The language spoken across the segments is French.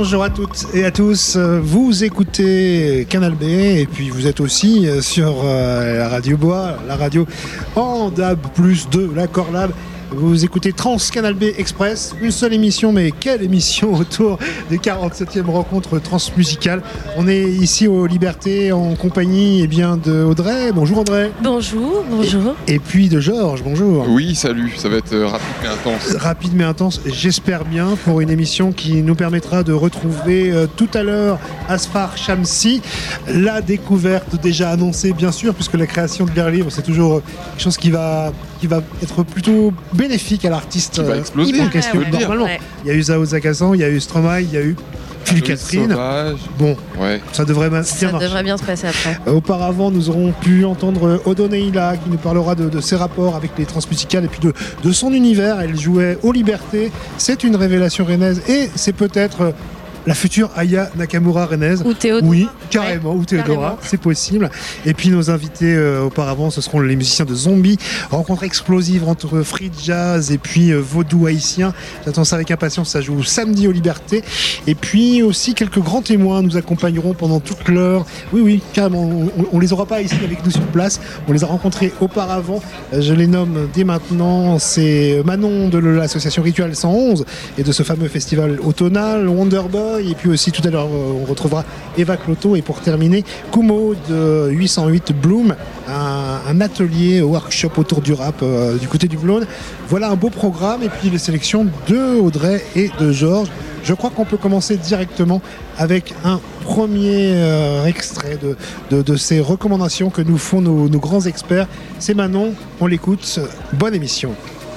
Bonjour à toutes et à tous, vous écoutez Canal B et puis vous êtes aussi sur la radio Bois, la radio en DAB+, de l'Accord Lab. Vous écoutez Trans Canal B Express, une seule émission, mais quelle émission autour des 47e rencontres transmusicales. On est ici aux Libertés en compagnie de Audrey. Bonjour Audrey. Bonjour. Et puis de Georges, bonjour. Oui, salut, ça va être rapide mais intense. Rapide mais intense, j'espère bien, pour une émission qui nous permettra de retrouver tout à l'heure Asfar Shamsi, la découverte déjà annoncée bien sûr, puisque la création de l'air libre c'est toujours quelque chose qui va être plutôt bénéfique à l'artiste qui va exploser, en question. ouais, Normalement, ouais. Il y a eu Zao Zakazan, il y a eu Stromae, il y a eu Phil Catherine. Bon, ouais. Ça devrait bien se passer après. Auparavant, nous aurons pu entendre Odoneila qui nous parlera de ses rapports avec les transmusicales et puis de son univers. Elle jouait aux Libertés. C'est une révélation rennaise et c'est peut-être la future Aya Nakamura rennaise. Ou Théodora. Oui, carrément, ou Théodora, carrément. C'est possible. Et puis nos invités auparavant, ce seront les musiciens de Zombie. Rencontre explosive entre free jazz et puis vaudou haïtien. J'attends ça avec impatience, ça joue samedi aux Libertés. Et puis aussi quelques grands témoins nous accompagneront pendant toute l'heure. Oui, carrément, on les aura pas ici avec nous sur place. On les a rencontrés auparavant. Je les nomme dès maintenant. C'est Manon de l'association Rituel 111 et de ce fameux festival automnal, Wonderboy. Et puis aussi tout à l'heure on retrouvera Eva Clotto et pour terminer Kumo de 808 Bloom, un atelier workshop autour du rap du côté du Blône. Voilà un beau programme et puis les sélections de Audrey et de Georges. Je crois qu'on peut commencer directement avec un premier extrait de ces recommandations que nous font nos grands experts. C'est Manon, on l'écoute, bonne émission.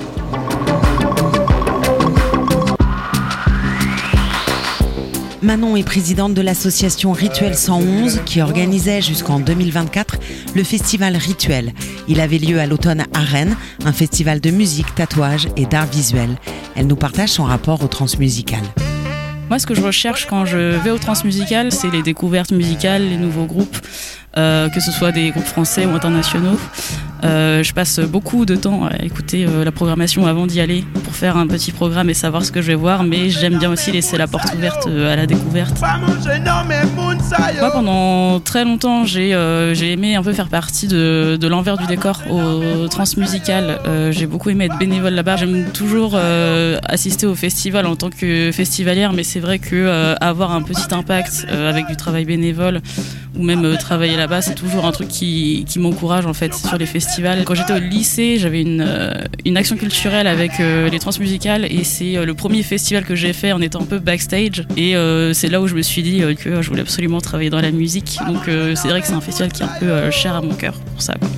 Manon est présidente de l'association Rituel 111 qui organisait jusqu'en 2024 le festival Rituel. Il avait lieu à l'automne à Rennes, un festival de musique, tatouage et d'art visuel. Elle nous partage son rapport au transmusical. Moi, ce que je recherche quand je vais au transmusical, c'est les découvertes musicales, les nouveaux groupes, que ce soit des groupes français ou internationaux. Je passe beaucoup de temps à écouter la programmation avant d'y aller pour faire un petit programme et savoir ce que je vais voir, mais j'aime bien aussi laisser la porte ouverte à la découverte. Moi, pendant très longtemps, j'ai aimé un peu faire partie de l'envers du décor au transmusical. J'ai beaucoup aimé être bénévole là-bas. J'aime toujours assister au festival en tant que festivalière, mais c'est vrai que avoir un petit impact avec du travail bénévole ou même travailler là-bas, c'est toujours un truc qui m'encourage en fait sur les festivals. Quand j'étais au lycée, j'avais une action culturelle avec les transmusicales et c'est le premier festival que j'ai fait en étant un peu backstage et c'est là où je me suis dit que je voulais absolument travailler dans la musique. Donc c'est vrai que c'est un festival qui est un peu cher à mon cœur pour ça, quoi.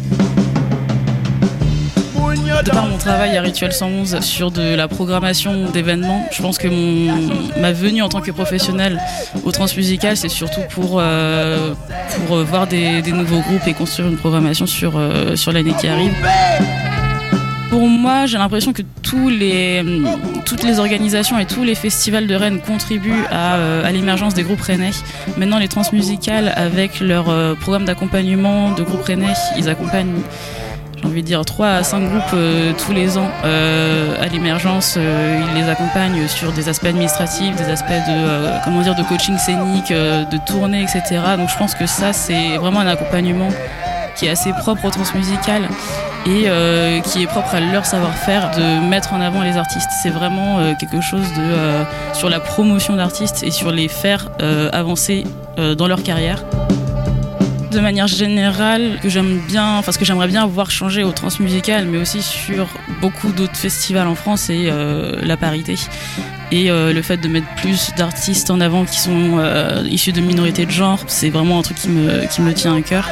De par mon travail à Rituel 111 sur de la programmation d'événements, je pense que ma venue en tant que professionnelle au transmusical, c'est surtout pour voir des nouveaux groupes et construire une programmation sur l'année qui arrive. Pour moi, j'ai l'impression que toutes les organisations et tous les festivals de Rennes contribuent à l'émergence des groupes rennais. Maintenant, les transmusicales, avec leur programme d'accompagnement de groupes rennais, ils accompagnent, j'ai envie de dire 3 à 5 groupes tous les ans à l'émergence. Ils les accompagnent sur des aspects administratifs, des aspects de coaching scénique, de tournée, etc. Donc je pense que ça, c'est vraiment un accompagnement qui est assez propre au transmusical et qui est propre à leur savoir-faire de mettre en avant les artistes. C'est vraiment quelque chose sur la promotion d'artistes et sur les faire avancer dans leur carrière. De manière générale, ce que j'aimerais bien voir changer au transmusical, mais aussi sur beaucoup d'autres festivals en France, c'est la parité. Et le fait de mettre plus d'artistes en avant qui sont issus de minorités de genre, c'est vraiment un truc qui me tient à cœur.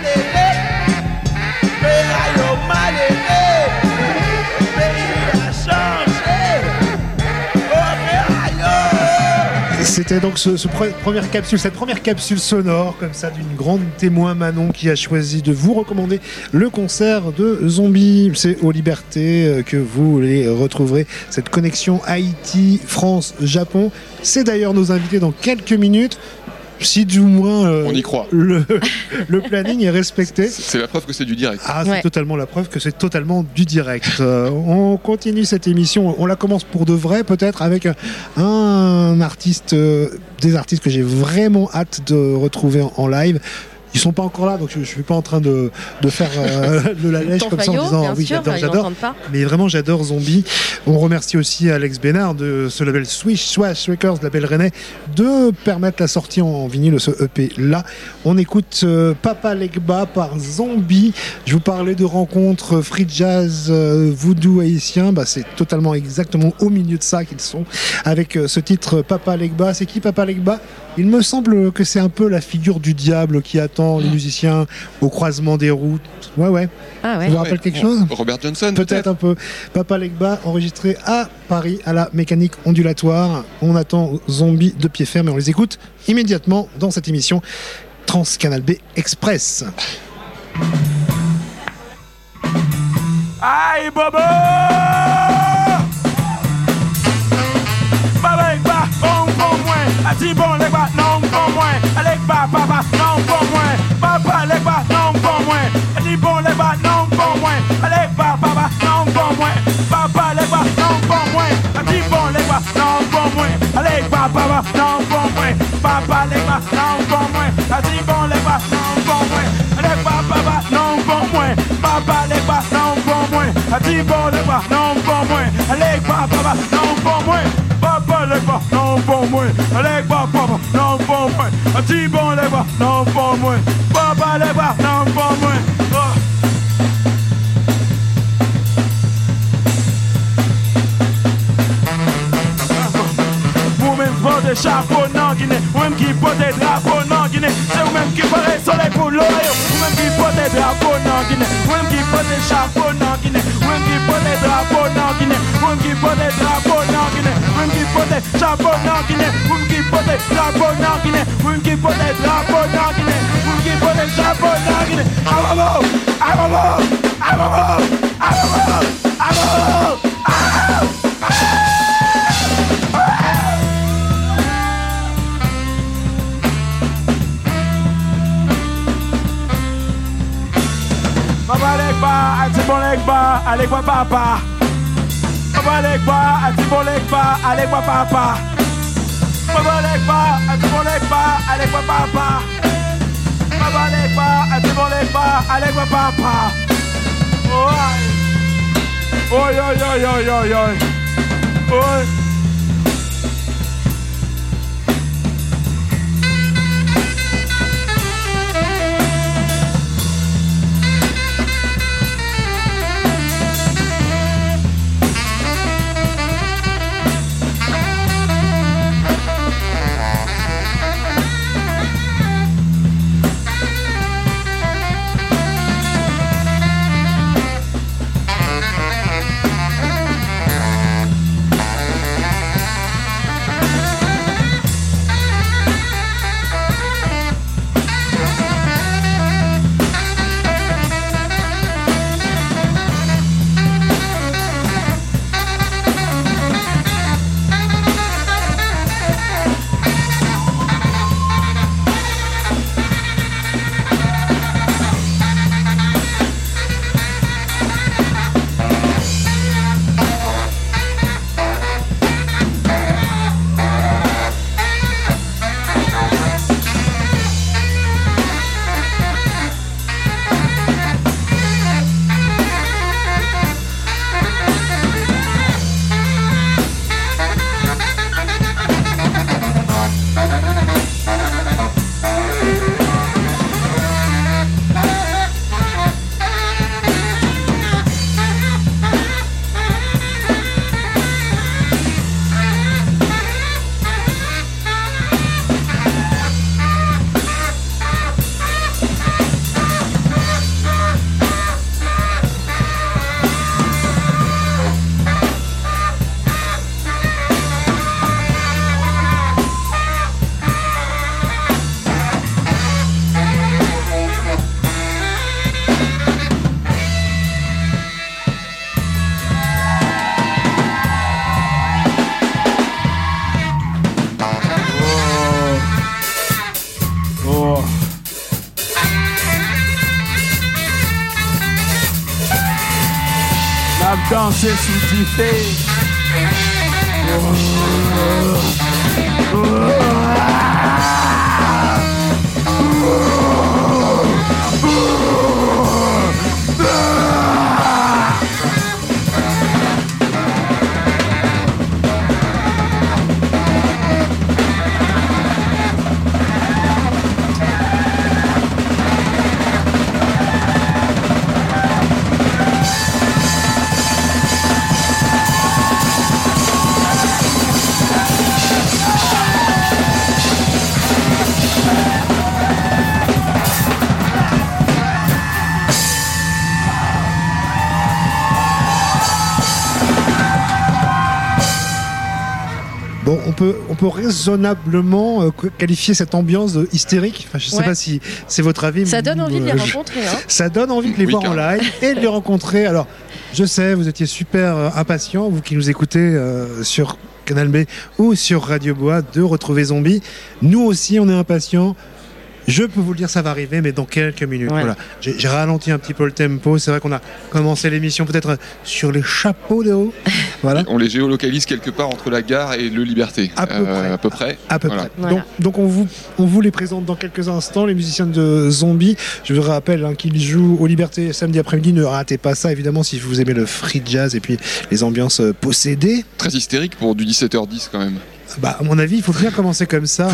C'était donc cette première capsule sonore comme ça d'une grande témoin Manon qui a choisi de vous recommander le concert de Zombie. C'est aux Libertés que vous les retrouverez, cette connexion Haïti, France, Japon. C'est d'ailleurs nos invités dans quelques minutes. Si du moins On y croit. le planning est respecté. C'est la preuve que c'est du direct. Ah, c'est totalement la preuve que c'est totalement du direct. On continue cette émission. On la commence pour de vrai, peut-être, avec un artiste, des artistes que j'ai vraiment hâte de retrouver en live. Ils sont pas encore là, donc je suis pas en train de faire de la lèche comme ça en disant oui, j'adore. Mais vraiment, j'adore Zombie. On remercie aussi Alex Bénard de ce label Swash Records, label rennais, de permettre la sortie en vinyle de ce EP là. On écoute Papa Legba par Zombie. Je vous parlais de rencontres free jazz, voodoo haïtien. C'est totalement exactement au milieu de ça qu'ils sont avec ce titre Papa Legba. C'est qui Papa Legba? Il me semble que c'est un peu la figure du diable qui attend les musiciens au croisement des routes. Ouais. Ah ouais. Ça vous rappelle quelque chose? Robert Johnson, peut-être un peu. Papa Legba, enregistré à Paris, à la mécanique ondulatoire. On attend Zombie de pied ferme et on les écoute immédiatement dans cette émission Transcanal B Express. Aïe, Bobo! Papa Legba, bon, Ati bon Legba, non bon moins. Legba, papa, non bon moins. Papa Legba, non bon moins. Ati bon Legba, non bon moins. Legba, papa, non bon moins. Papa Legba, non bon moins. Ati bon Legba, non bon moins. Legba, papa, non bon moins. Papa Legba, non bon moins. Ati bon Legba, non bon moins. Legba, papa, non bon moins. Papa Legba, non bon moins. Ati bon Legba, non bon moins. Legba, papa, non bon moins. Papa Legba, non bon moins. Legba, papa, non bon moins. Ati bon Legba, non bon moins. Papa Legba, non bon moins. Vous-même portez chapeau non Guinée, vous-même qui portez drapeau non Guinée, c'est vous-même qui portez soleil pour l'eau, vous-même qui portez drapeau non Guinée, vous-même qui portez chapeau non Guinée, vous-même qui portez drapeau non Guinée, vous-même qui portez drapeau non Guinée, vous-même qui portez chapeau non Guinée, vous-même qui portez drapeau non Guinée, vous-même qui portez drapeau non Guinée, vous-même qui portez chapeau non Guinée. Papa Legba, ati bon Legba, Legba papa. Papa Legba, ati bon Legba, Legba papa. Papa Legba, ati bon Legba, Legba papa. Papa Legba, ati bon Legba, Legba papa. Oi. danser sous diffé. Bon, on peut raisonnablement qualifier cette ambiance de hystérique. Enfin, je sais pas si c'est votre avis. Ça donne envie de les rencontrer. Hein. Ça donne envie de les voir en live et de les rencontrer. Alors, je sais, vous étiez super impatients, vous qui nous écoutez sur Canal B ou sur Radio Bois, de retrouver Zombie. Nous aussi, on est impatients. Je peux vous le dire, ça va arriver, mais dans quelques minutes. Ouais. Voilà. J'ai ralenti un petit peu le tempo. C'est vrai qu'on a commencé l'émission peut-être sur les chapeaux de haut. Voilà. On les géolocalise quelque part entre la gare et le Liberté. À peu près. Voilà. Donc on vous les présente dans quelques instants, les musiciens de Zombie. Je vous rappelle qu'ils jouent au Liberté samedi après-midi. Ne ratez pas ça, évidemment, si vous aimez le free jazz et puis les ambiances possédées. Très hystérique pour du 17h10 quand même. Bah, à mon avis, il faut bien commencer comme ça.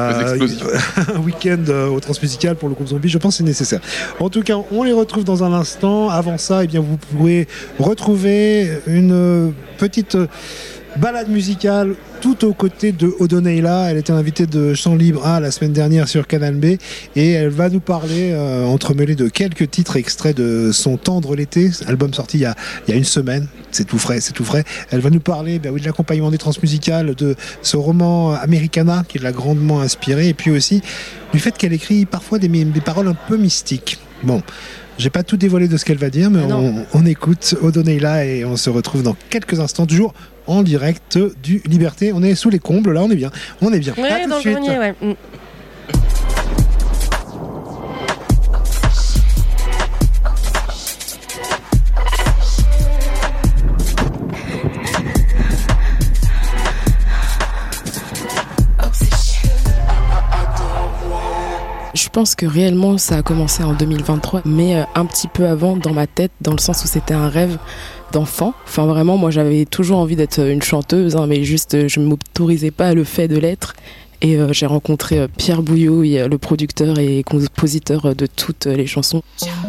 Un week-end au Transmusical pour le groupe Zombie, je pense que c'est nécessaire. En tout cas, on les retrouve dans un instant. Avant ça, eh bien, vous pourrez retrouver une petite balade musicale tout aux côtés de Odoneila. Elle était invitée de Chant Libre la semaine dernière sur Canal B et elle va nous parler entremêlé de quelques titres extraits de son Tendre l'été, album sorti il y a une semaine. C'est tout frais. Elle va nous parler de l'accompagnement des transmusicales, de ce roman Americana qui l'a grandement inspiré et puis aussi du fait qu'elle écrit parfois des paroles un peu mystiques. Bon, j'ai pas tout dévoilé de ce qu'elle va dire, mais on écoute Odoneila et on se retrouve dans quelques instants, toujours en direct du Liberté. On est sous les combles, là, on est bien. Ouais, dans le grenier, ouais. Je pense que réellement ça a commencé en 2023, mais un petit peu avant dans ma tête, dans le sens où c'était un rêve d'enfant. Enfin vraiment, moi j'avais toujours envie d'être une chanteuse, mais juste je ne m'autorisais pas le fait de l'être. Et j'ai rencontré Pierre Bouillot, le producteur et compositeur de toutes les chansons.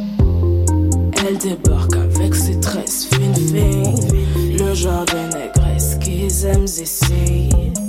Elle débarque avec ses tresses fines, le genre de négresse qu'ils aiment ici.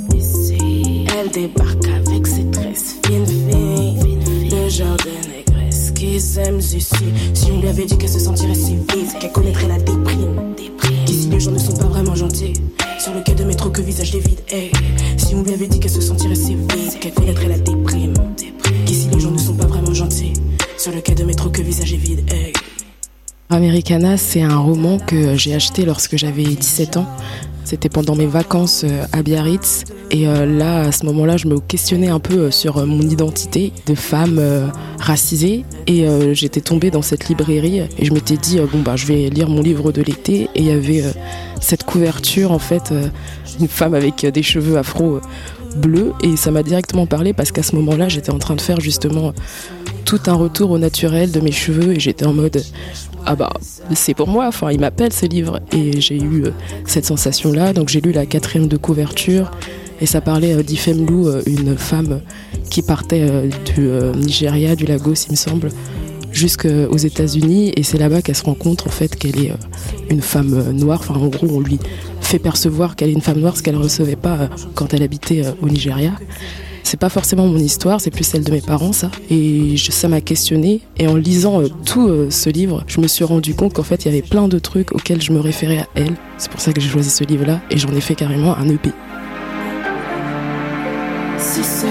Elle débarque avec ses tresses fines, le genre de négresse qu'ils aiment ici. Si on lui avait dit qu'elle se sentirait si vite, qu'elle connaîtrait la déprime. Qu'ici les gens ne sont pas vraiment gentils, sur le quai de métro que visage les vides. Hey. Si on lui avait dit qu'elle se sentirait si vite, qu'elle connaîtrait la déprime. Qu'ici les gens ne sont pas vraiment gentils, sur le quai de métro que visage les vides. Hey. Americana, c'est un roman que j'ai acheté lorsque j'avais 17 ans. C'était pendant mes vacances à Biarritz. Et là, à ce moment-là, je me questionnais un peu sur mon identité de femme racisée. Et j'étais tombée dans cette librairie et je m'étais dit, je vais lire mon livre de l'été. Et il y avait cette couverture, en fait, une femme avec des cheveux afro bleus. Et ça m'a directement parlé parce qu'à ce moment-là, j'étais en train de faire justement tout un retour au naturel de mes cheveux. Et j'étais en mode... c'est pour moi, enfin il m'appelle ce livre et j'ai eu cette sensation là, donc j'ai lu la 4e de couverture et ça parlait d'Ifemlou, une femme qui partait du Nigeria, du Lagos il me semble, jusqu'aux États-Unis et c'est là-bas qu'elle se rend compte en fait qu'elle est une femme noire, enfin en gros on lui fait percevoir qu'elle est une femme noire, ce qu'elle ne recevait pas quand elle habitait au Nigeria. C'est pas forcément mon histoire, c'est plus celle de mes parents, ça. Et ça m'a questionnée. Et en lisant tout ce livre, je me suis rendu compte qu'en fait, il y avait plein de trucs auxquels je me référais à elle. C'est pour ça que j'ai choisi ce livre-là. Et j'en ai fait carrément un EP. Si ça,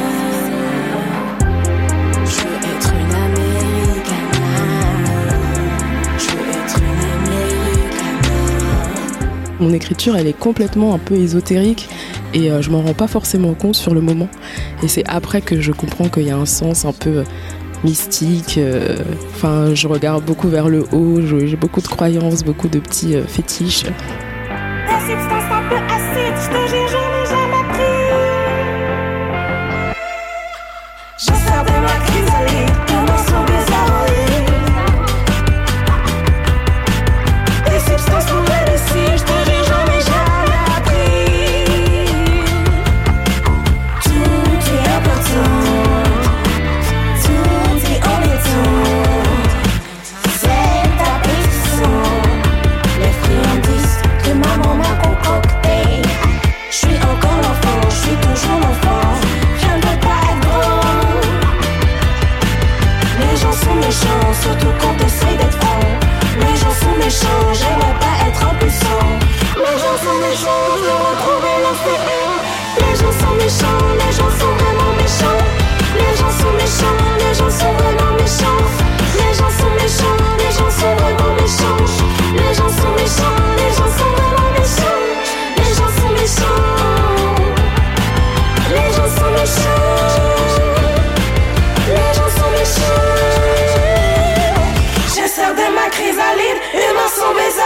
je veux être une Americana. Je veux être une Americana. Mon écriture, elle est complètement un peu ésotérique. Et je m'en rends pas forcément compte sur le moment. Et c'est après que je comprends qu'il y a un sens un peu mystique. Enfin, je regarde beaucoup vers le haut. J'ai beaucoup de croyances, beaucoup de petits fétiches. Des substances un peu acides, je te jure, j'en ai jamais pris. Je sors de ma chrysalide, comment sont des héroïnes. Des substances pour les récits, je te jure, j'en ai jamais appris. Tout est important, tout est embêtant. C'est ta pétition, les friandises que maman m'a concocté. Je suis encore l'enfant, je suis toujours l'enfant. Je ne veux pas être grand. Les gens sont méchants, surtout quand t'essayes d'être franc. Les gens sont méchants, j'aimerais pas être impuissant. Les gens sont méchants, je veux retrouver l'enfer. Les gens sont méchants, les gens sont vraiment méchants. Les gens sont méchants, les gens sont vraiment méchants. Les gens sont méchants, les gens sont vraiment méchants. Les gens sont méchants, les gens sont vraiment méchants. Les gens sont méchants. Les gens sont méchants. Les gens sont méchants. Je sors de ma chrysalide, humains sont mes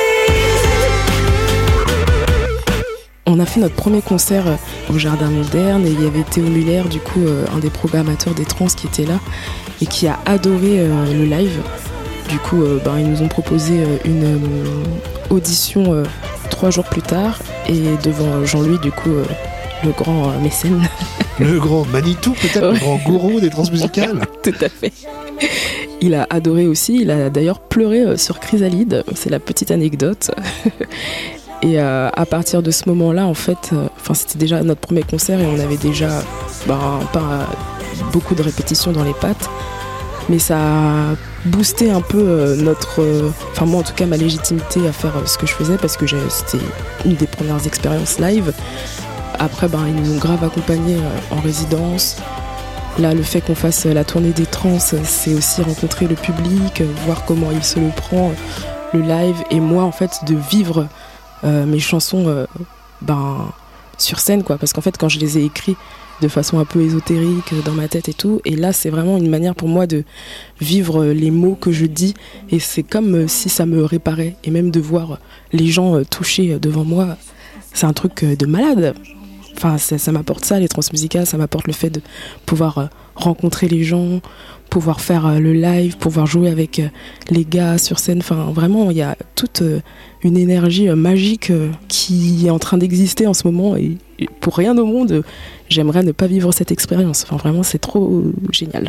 On a fait notre premier concert au Jardin Moderne et il y avait Théo Muller, du coup, un des programmateurs des trans qui était là et qui a adoré le live. Du coup, ils nous ont proposé une audition 3 jours plus tard et devant Jean-Louis, du coup, le grand mécène. Le grand Manitou, peut-être, le grand gourou des transmusicales. Tout à fait. Il a adoré aussi, il a d'ailleurs pleuré sur Chrysalide, c'est la petite anecdote. Et à partir de ce moment-là, en fait, c'était déjà notre premier concert et on avait déjà pas beaucoup de répétitions dans les pattes. Mais ça a boosté un peu moi en tout cas ma légitimité à faire ce que je faisais parce que c'était une des premières expériences live. Après, ils nous ont grave accompagnés en résidence. Là, le fait qu'on fasse la tournée des trans, c'est aussi rencontrer le public, voir comment il se le prend, le live. Et moi, en fait, de vivre mes chansons sur scène, quoi. Parce qu'en fait, quand je les ai écrits de façon un peu ésotérique dans ma tête et tout, et là, c'est vraiment une manière pour moi de vivre les mots que je dis. Et c'est comme si ça me réparait. Et même de voir les gens touchés devant moi, c'est un truc de malade. Enfin, ça m'apporte ça, les transmusicales, ça m'apporte le fait de pouvoir rencontrer les gens, pouvoir faire le live, pouvoir jouer avec les gars sur scène. Enfin, vraiment, il y a toute une énergie magique qui est en train d'exister en ce moment. Et pour rien au monde, j'aimerais ne pas vivre cette expérience. Enfin, vraiment, c'est trop génial.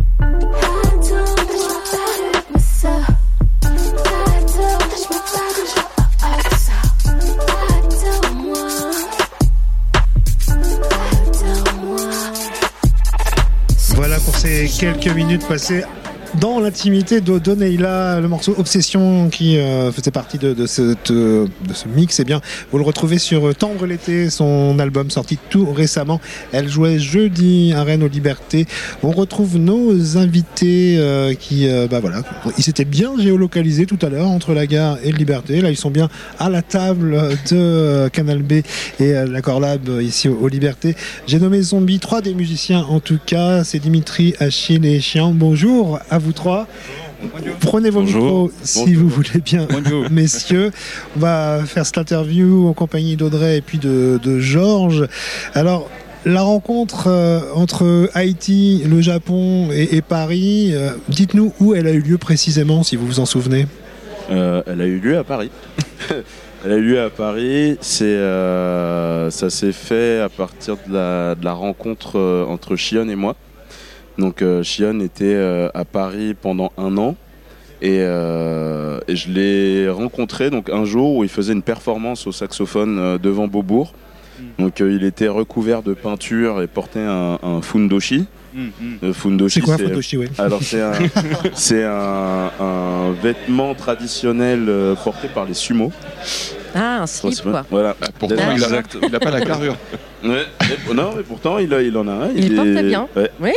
Voilà pour ces quelques minutes passées dans l'intimité d'Oneila, le morceau Obsession qui faisait partie de ce mix. Eh bien, vous le retrouvez sur Tendre l'été, son album sorti tout récemment. Elle jouait jeudi à Rennes aux Libertés. On retrouve nos invités ils s'étaient bien géolocalisés tout à l'heure entre la gare et le Liberté. Là, ils sont bien à la table de Canal B et l'Accord Lab ici aux Libertés. J'ai nommé Zombie, 3 des musiciens en tout cas. C'est Dimitri, Achille et Chian. Bonjour à vous 3. Prenez vos micros si vous voulez bien. Bonjour. Messieurs. On va faire cette interview en compagnie d'Audrey et puis de Georges. Alors, la rencontre entre Haïti, le Japon et Paris, dites-nous où elle a eu lieu précisément, si vous vous en souvenez. Elle a eu lieu à Paris. Elle a eu lieu à Paris. Ça s'est fait à partir de la rencontre entre Chion et moi. Donc Chion était à Paris pendant 1 an et je l'ai rencontré donc un jour où il faisait une performance au saxophone devant Beaubourg. Donc il était recouvert de peinture et portait un fundoshi. Fundoshi, c'est quoi fundoshi, oui. Alors c'est un vêtement traditionnel porté par les sumo. Ah, un slip quoi. Voilà. Pourtant il n'a pas la carrure. Ouais. Non, mais pourtant il en a un. Il porte très bien. Ouais. Oui.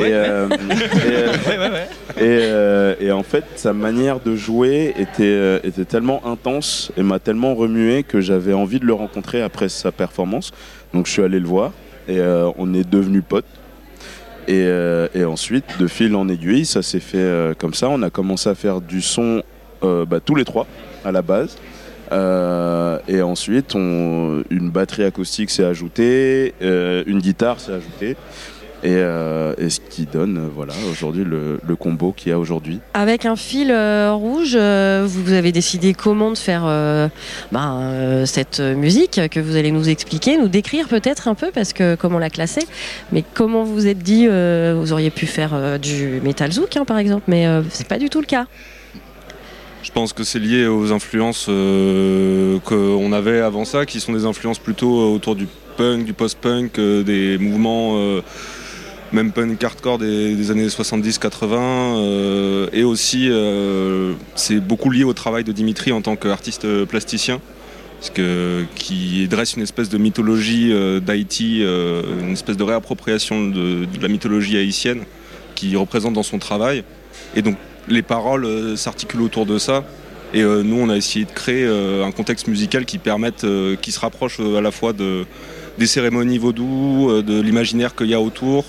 Et en fait, sa manière de jouer était tellement intense et m'a tellement remué que j'avais envie de le rencontrer après sa performance. Donc je suis allé le voir et on est devenus potes. Et ensuite, de fil en aiguille, ça s'est fait comme ça. On a commencé à faire du son tous les trois à la base. Et ensuite, une batterie acoustique s'est ajoutée, une guitare s'est ajoutée. Et ce qui donne aujourd'hui le combo qu'il y a aujourd'hui. Avec un fil rouge, vous avez décidé comment de faire cette musique que vous allez nous expliquer, nous décrire peut-être un peu, parce que comment la classer, mais comment vous vous êtes dit, vous auriez pu faire du metal zouk par exemple, mais c'est pas du tout le cas. Je pense que c'est lié aux influences qu'on avait avant ça, qui sont des influences plutôt autour du punk, du post-punk, des mouvements... même punk hardcore des années 70-80 et aussi c'est beaucoup lié au travail de Dimitri en tant qu'artiste plasticien qui dresse une espèce de mythologie d'Haïti, une espèce de réappropriation de la mythologie haïtienne qu'il représente dans son travail, et donc les paroles s'articulent autour de ça, et nous on a essayé de créer un contexte musical qui se rapproche à la fois des cérémonies vaudou, de l'imaginaire qu'il y a autour,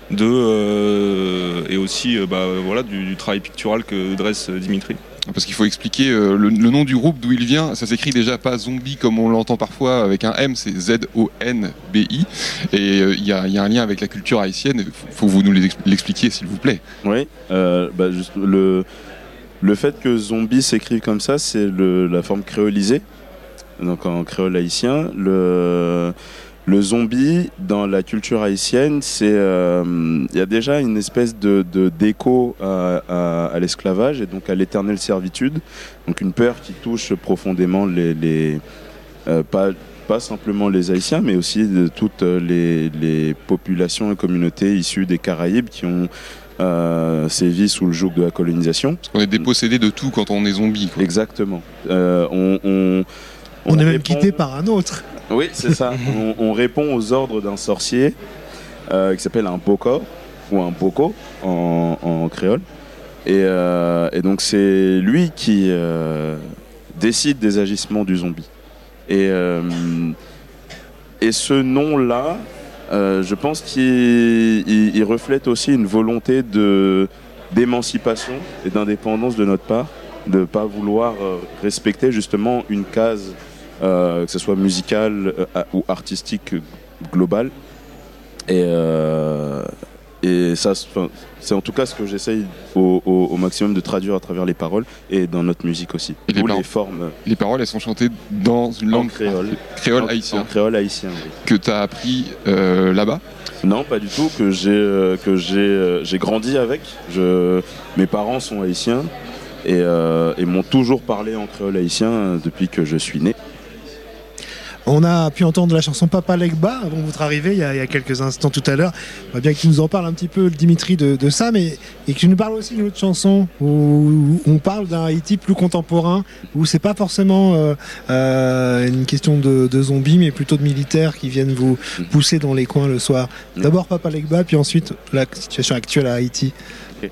et aussi du travail pictural que dresse Dimitri. Parce qu'il faut expliquer le nom du groupe, d'où il vient. Ça s'écrit déjà pas zombie comme on l'entend parfois avec un M, c'est Z-O-N-B-I. Et il y a un lien avec la culture haïtienne. Il faut que vous nous l'expliquiez, s'il vous plaît. Oui, juste le fait que zombie s'écrive comme ça, c'est la forme créolisée, donc en créole haïtien. Le zombie, dans la culture haïtienne, il y a déjà une espèce d'écho à l'esclavage et donc à l'éternelle servitude. Donc une peur qui touche profondément pas simplement les Haïtiens, mais aussi de toutes les populations et communautés issues des Caraïbes qui ont sévi sous le joug de la colonisation. Parce qu'on est dépossédé de tout quand on est zombie, quoi. Exactement. On est même quitté par un autre. Oui, c'est ça. On répond aux ordres d'un sorcier qui s'appelle un boko ou un boko en créole. Et donc c'est lui qui décide des agissements du zombie. Et ce nom-là, je pense qu'il reflète aussi une volonté d'émancipation et d'indépendance de notre part, de ne pas vouloir respecter justement une case, que ce soit musicale ou artistique globale. Et ça, c'est en tout cas ce que j'essaye au maximum de traduire à travers les paroles et dans notre musique aussi. Et les formes. Les paroles, elles sont chantées dans une langue créole haïtien. En créole haïtien, oui. Que tu as appris là-bas ? Non, pas du tout, que j'ai grandi avec. Mes parents sont haïtiens et m'ont toujours parlé en créole haïtien depuis que je suis né. On a pu entendre la chanson Papa Legba avant votre arrivée il y a quelques instants tout à l'heure. On va bien que tu nous en parles un petit peu, Dimitri, de ça, et que tu nous parles aussi d'une autre chanson où on parle d'un Haïti plus contemporain, où c'est pas forcément une question de zombies, mais plutôt de militaires qui viennent vous pousser dans les coins le soir. D'abord Papa Legba, puis ensuite la situation actuelle à Haïti. Okay.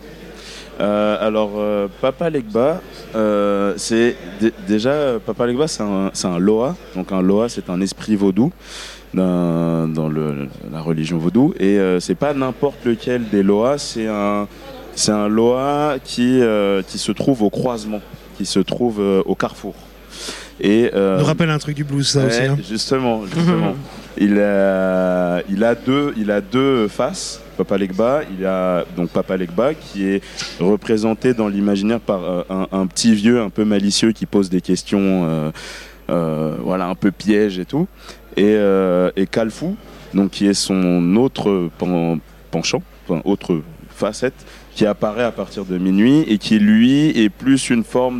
Papa Legba, c'est déjà Papa Legba, c'est un loa. Donc un loa, c'est un esprit vaudou dans la religion vaudou, et c'est pas n'importe lequel des loas. C'est un loa qui se trouve au croisement, qui se trouve au carrefour. Et nous rappelle un truc du blues, ça aussi. Hein. Justement. Il a deux faces. Papa Legba, il y a donc Papa Legba qui est représenté dans l'imaginaire par un petit vieux un peu malicieux qui pose des questions un peu piège et tout, et Kalfou, donc qui est son autre penchant, autre facette, qui apparaît à partir de minuit et qui lui est plus une forme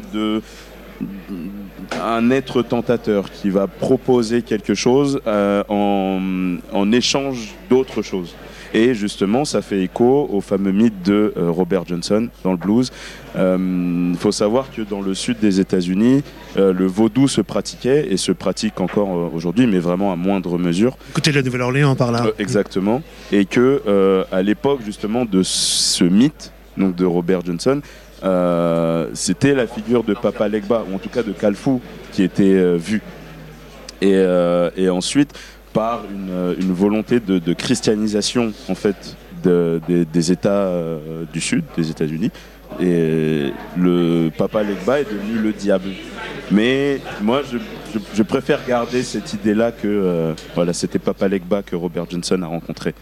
un être tentateur qui va proposer quelque chose en échange d'autre chose. Et justement, ça fait écho au fameux mythe de Robert Johnson dans le blues. Faut savoir que dans le sud des États-Unis, le vaudou se pratiquait et se pratique encore aujourd'hui, mais vraiment à moindre mesure. Côté de la Nouvelle-Orléans, par là. Exactement. Et que à l'époque justement de ce mythe, donc de Robert Johnson, c'était la figure de Papa Legba, ou en tout cas de Kalfou, qui était vue. Et ensuite, par une volonté de christianisation en fait des États du Sud, des États-Unis. Et le Papa Legba est devenu le diable. Mais moi, je préfère garder cette idée-là que c'était Papa Legba que Robert Johnson a rencontré.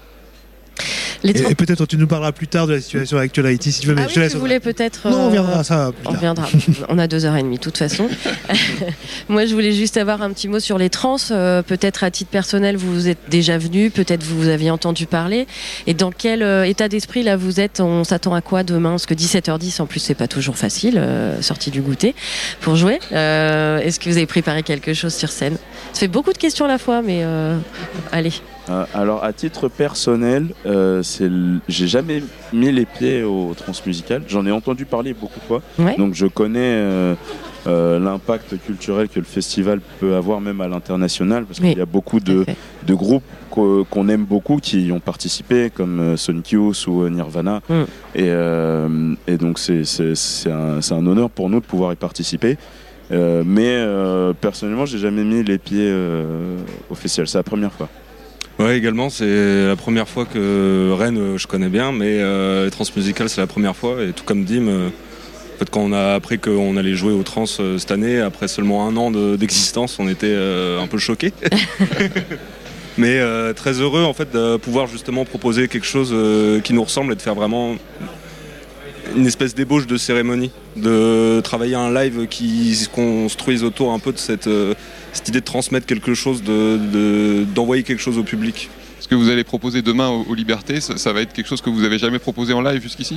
Et peut-être tu nous parleras plus tard de la situation actuelle à Haïti si tu veux. Mais je tu voulais peut-être. Non, on verra à ça plus tard. On reviendra. On a 2h30 de toute façon. Moi, je voulais juste avoir un petit mot sur les trans. Peut-être à titre personnel, vous êtes déjà venu. Peut-être vous aviez entendu parler. Et dans quel état d'esprit là vous êtes? On s'attend à quoi demain? Parce que 17h10, en plus, c'est pas toujours facile, sortie du goûter, pour jouer. Est-ce que vous avez préparé quelque chose sur scène? Ça fait beaucoup de questions à la fois, mais allez. Alors à titre personnel, j'ai jamais mis les pieds au transmusical. J'en ai entendu parler beaucoup de fois, donc je connais l'impact culturel que le festival peut avoir même à l'international, parce qu'il y a beaucoup de groupes qu'on aime beaucoup qui y ont participé, comme Sonic Youth ou Nirvana, et donc c'est un honneur pour nous de pouvoir y participer. Mais personnellement, j'ai jamais mis les pieds au festival. C'est la première fois. Ouais, également, c'est la première fois que Rennes, je connais bien, mais Transmusical, c'est la première fois. Et tout comme Dim, en fait, quand on a appris qu'on allait jouer au Trans cette année, après seulement 1 an d'existence, on était un peu choqués. Mais très heureux en fait de pouvoir justement proposer quelque chose qui nous ressemble et de faire vraiment une espèce d'ébauche de cérémonie, de travailler un live qui se construise autour un peu de cette idée de transmettre quelque chose, d'envoyer quelque chose au public. Ce que vous allez proposer demain aux Libertés, ça va être quelque chose que vous avez jamais proposé en live jusqu'ici?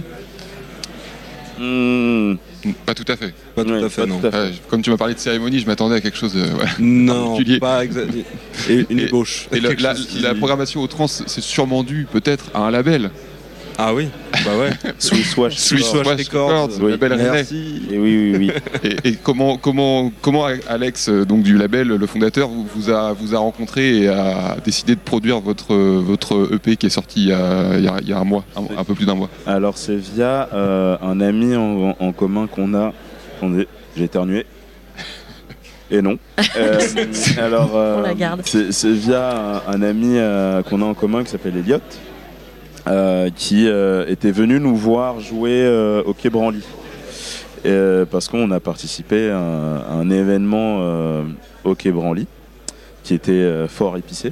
Pas tout à fait. Pas tout à fait, non. Comme tu m'as parlé de cérémonie, je m'attendais à quelque chose non, pas exactement. Et une ébauche. Et la programmation au trans, c'est sûrement dû peut-être à un label. Ah oui, bah ouais. Swiss Wash Records, label Rennais. Et oui. Et comment Alex, donc du label, le fondateur, vous a rencontré et a décidé de produire votre EP qui est sorti il y a un mois, un peu plus d'un mois? Alors c'est via un ami en commun qu'on a. Attendez, j'ai éternué. Et non. Alors on la garde. C'est via un ami qu'on a en commun qui s'appelle Elliot. Qui était venu nous voir jouer au Quai Branly parce qu'on a participé à un événement au Quai Branly qui était fort épicé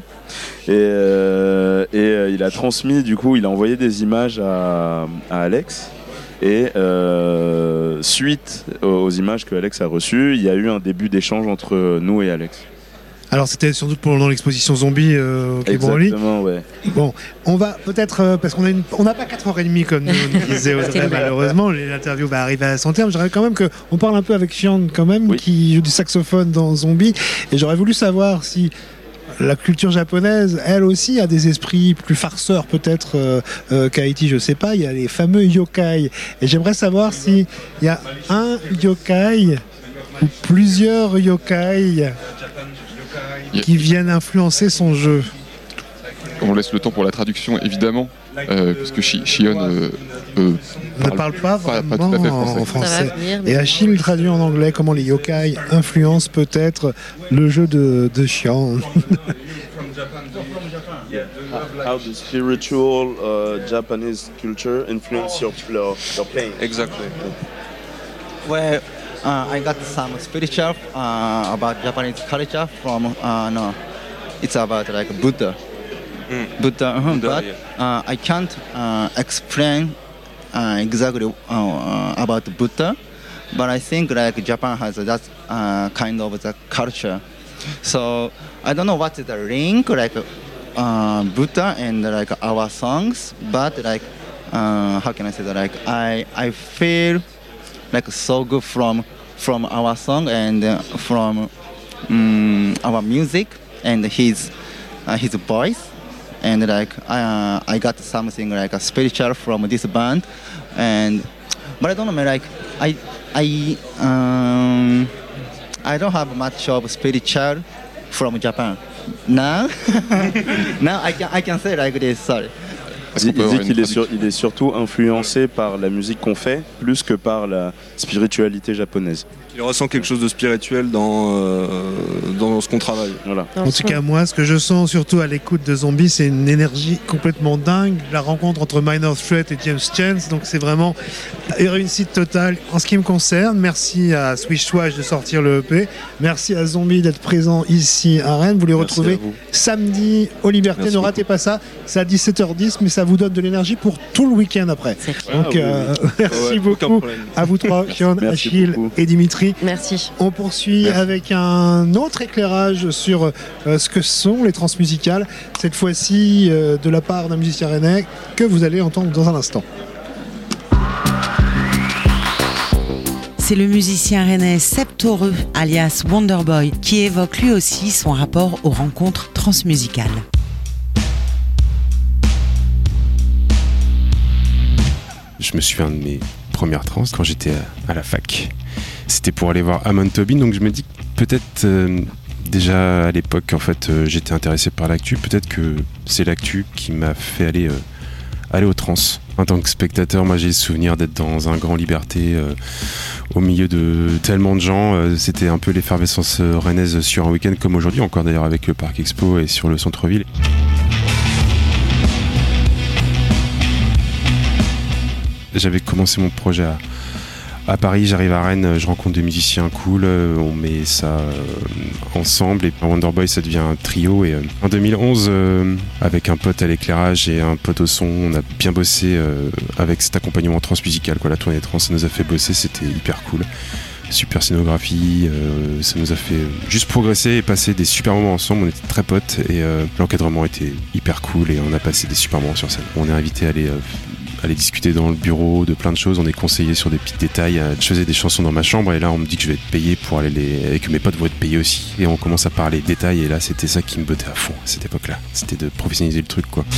et il a transmis, du coup il a envoyé des images à Alex et suite aux images que Alex a reçues, il y a eu un début d'échange entre nous et Alex. Alors c'était sans doute pendant l'exposition zombie au Quai Branly. Exactement, ouais. Bon, on va peut-être, parce qu'on n'a pas 4h30 comme nous disait Audrey, malheureusement, l'interview va arriver à son terme. J'aimerais quand même qu'on parle un peu avec Shion quand même, qui joue du saxophone dans Zombie. Et j'aurais voulu savoir si la culture japonaise, elle aussi, a des esprits plus farceurs peut-être qu'Haïti, je sais pas. Il y a les fameux yokai. Et j'aimerais savoir s'il y a un yokai ou plusieurs yokai qui viennent influencer son jeu. On laisse le temps pour la traduction, évidemment, puisque Shion ne parle pas vraiment tout à fait français. en français. Et Achille traduit en anglais comment les yokai influencent peut-être le jeu de Shion. How the spiritual Japanese culture influence your playing? Exactly. Well, I got some spiritual about Japanese culture from it's about like Buddha. Buddha, but I can't explain exactly about Buddha, but I think like Japan has that kind of the culture. So I don't know what is the link like Buddha and like our songs, but like how can I say that, like I feel like so good from our song and from our music and his voice, and like I got something like a spiritual from this band, but I don't know, like I don't have much of spiritual from Japan. Now I can say like this. Sorry. Il dit qu'il est surtout influencé par la musique qu'on fait plus que par la spiritualité japonaise. Il ressent quelque chose de spirituel dans ce qu'on travaille. Voilà. En tout cas, moi, ce que je sens surtout à l'écoute de Zombie, c'est une énergie complètement dingue. La rencontre entre Minor Threat et James Chance, donc c'est vraiment une réussite totale. En ce qui me concerne, merci à Swish Swash de sortir le EP. Merci à Zombie d'être présent ici à Rennes. Vous les retrouvez samedi aux Libertés. Merci Ne ratez pas ça. C'est à 17h10, mais ça vous donne de l'énergie pour tout le week-end après. Donc, merci beaucoup à vous trois, Sean, Achille et Dimitri. Merci. On poursuit avec un autre éclairage sur ce que sont les transmusicales, cette fois-ci de la part d'un musicien rennais que vous allez entendre dans un instant. C'est le musicien rennais Septoreux, alias Wonderboy, qui évoque lui aussi son rapport aux rencontres transmusicales. Je me souviens de mes premières trans quand j'étais à la fac. C'était pour aller voir Amon Tobin, donc je me dis que peut-être déjà à l'époque en fait j'étais intéressé par l'actu, peut-être que c'est l'actu qui m'a fait aller aux trans. En tant que spectateur, moi j'ai le souvenir d'être dans un grand Liberté au milieu de tellement de gens, c'était un peu l'effervescence rennaise sur un week-end comme aujourd'hui, encore d'ailleurs avec le Parc Expo et sur le centre-ville. J'avais commencé mon projet à Paris, j'arrive à Rennes, je rencontre des musiciens cool, on met ça ensemble et Wonderboy ça devient un trio et en 2011 avec un pote à l'éclairage et un pote au son, on a bien bossé avec cet accompagnement transmusical, quoi. La tournée trans ça nous a fait bosser, c'était hyper cool. Super scénographie, ça nous a fait juste progresser et passer des super moments ensemble, on était très potes et l'encadrement était hyper cool et on a passé des super moments sur scène. On est invité à aller discuter dans le bureau de plein de choses, on est conseillé sur des petits détails. Je faisais des chansons dans ma chambre et là on me dit que je vais être payé pour aller et que mes potes vont être payés aussi. Et on commence à parler détails et là c'était ça qui me bottait à fond à cette époque-là. C'était de professionnaliser le truc, quoi.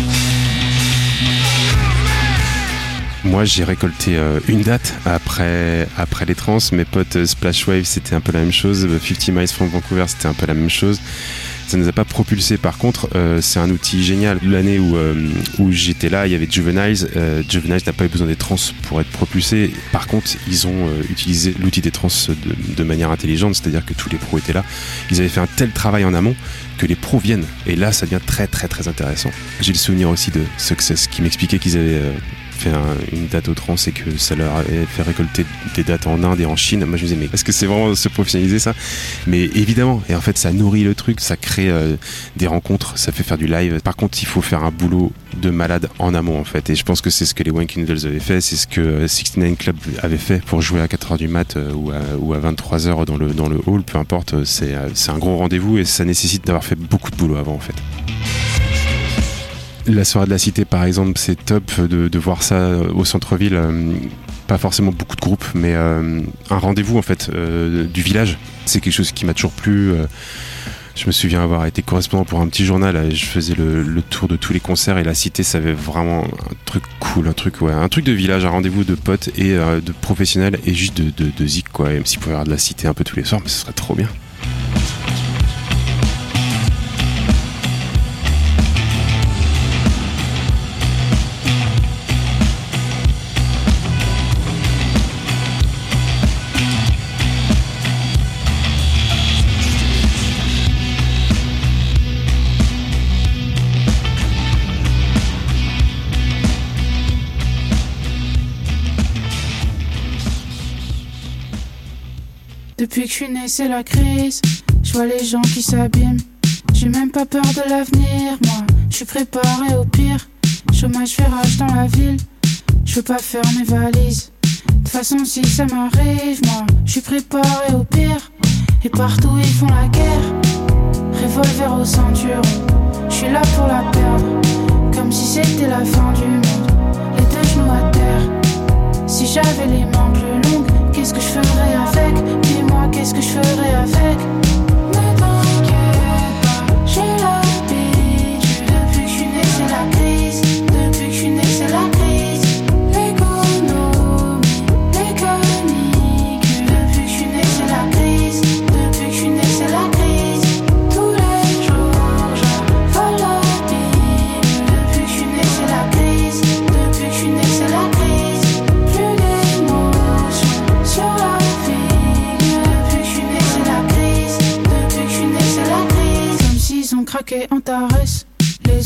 Moi j'ai récolté une date après les trans. Mes potes Splash Wave c'était un peu la même chose, 50 Miles from Vancouver c'était un peu la même chose. Ça ne nous a pas propulsé. Par contre, c'est un outil génial. L'année où j'étais là, il y avait Juveniles. Juveniles n'a pas eu besoin des trans pour être propulsé. Par contre, ils ont utilisé l'outil des trans de manière intelligente, c'est-à-dire que tous les pros étaient là. Ils avaient fait un tel travail en amont que les pros viennent. Et là, ça devient très très très intéressant. J'ai le souvenir aussi de Success qui m'expliquait qu'ils avaient fait une date aux trans et que ça leur avait fait récolter des dates en Inde et en Chine. Moi je me disais mais est-ce que c'est vraiment se professionnaliser ça? Mais évidemment, et en fait ça nourrit le truc, ça crée des rencontres, ça fait faire du live. Par contre il faut faire un boulot de malade en amont en fait, et je pense que c'est ce que les Wanky Noodles avaient fait, c'est ce que 69 Club avait fait pour jouer à 4h du mat ou à 23h dans le hall, peu importe, c'est un gros rendez-vous et ça nécessite d'avoir fait beaucoup de boulot avant en fait. La soirée de la Cité par exemple, c'est top de voir ça au centre-ville, pas forcément beaucoup de groupes mais un rendez-vous en fait du village, c'est quelque chose qui m'a toujours plu. Je me souviens avoir été correspondant pour un petit journal, je faisais le tour de tous les concerts et la Cité ça avait vraiment un truc cool, un truc de village, un rendez-vous de potes et de professionnels et juste de zik quoi, même s'il pouvait y avoir de la Cité un peu tous les soirs, mais ce serait trop bien. Depuis que je suis né, c'est la crise. Je vois les gens qui s'abîment. J'ai même pas peur de l'avenir, moi. Je suis préparé au pire. Chômage fait rage dans la ville. Je veux pas faire mes valises. De toute façon, si ça m'arrive, moi, je suis préparé au pire. Et partout ils font la guerre. Revolver au ceinturon. Je suis là pour la perdre. Comme si c'était la fin du monde. Les deux genoux à terre. Si j'avais les mains plus longues, qu'est-ce que je ferais avec? Dis-moi, qu'est-ce que je ferais avec? Ne t'inquiète pas, j'ai l'habitude. Depuis que je suis né, c'est la crise. Depuis que je suis né, c'est la crise. L'économie, les canicules. Depuis que je suis né, c'est la crise. Depuis que je suis né, c'est la crise. Tous les jours, j'avale la vie.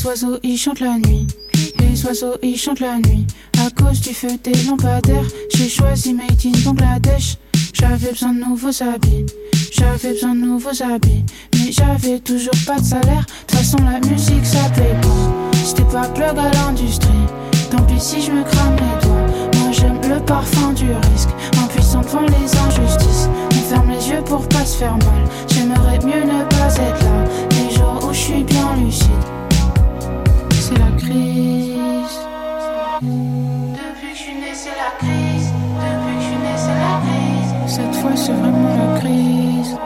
Les oiseaux ils chantent la nuit. Les oiseaux ils chantent la nuit. À cause du feu des lampadaires, j'ai choisi Made in Bangladesh. J'avais besoin de nouveaux habits. J'avais besoin de nouveaux habits. Mais j'avais toujours pas de salaire. De toute façon la musique ça paye pas. C'était pas plug à l'industrie. Tant pis si je me crame les doigts. Moi j'aime le parfum du risque. Impuissant devant les injustices. On ferme les yeux pour pas se faire mal. J'aimerais mieux ne pas être là. Les jours où je suis bien lucide. C'est la crise. Depuis que je suis né c'est la crise. Depuis que je suis né c'est la crise. Cette fois c'est vraiment la crise.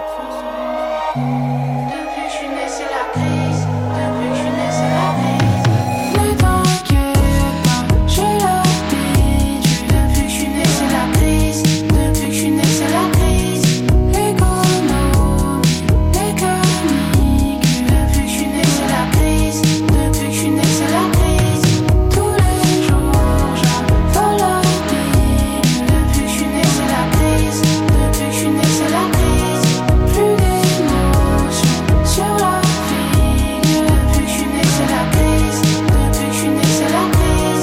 Depuis que je suis né c'est la crise. Depuis que je suis né c'est la crise. Ne t'inquiète pas, j'ai l'habitude. Depuis que je suis né c'est la crise. Depuis que je suis né c'est la crise. L'économie, les canicules. Depuis que je suis né c'est la crise. Depuis que je suis né c'est la crise. Tous les jours j'avale la pilule. Depuis que je suis né c'est la crise. Depuis que je suis né c'est la crise. Plus d'émotions sur la figure. Depuis que je suis né c'est la crise. Depuis que je suis né c'est la crise.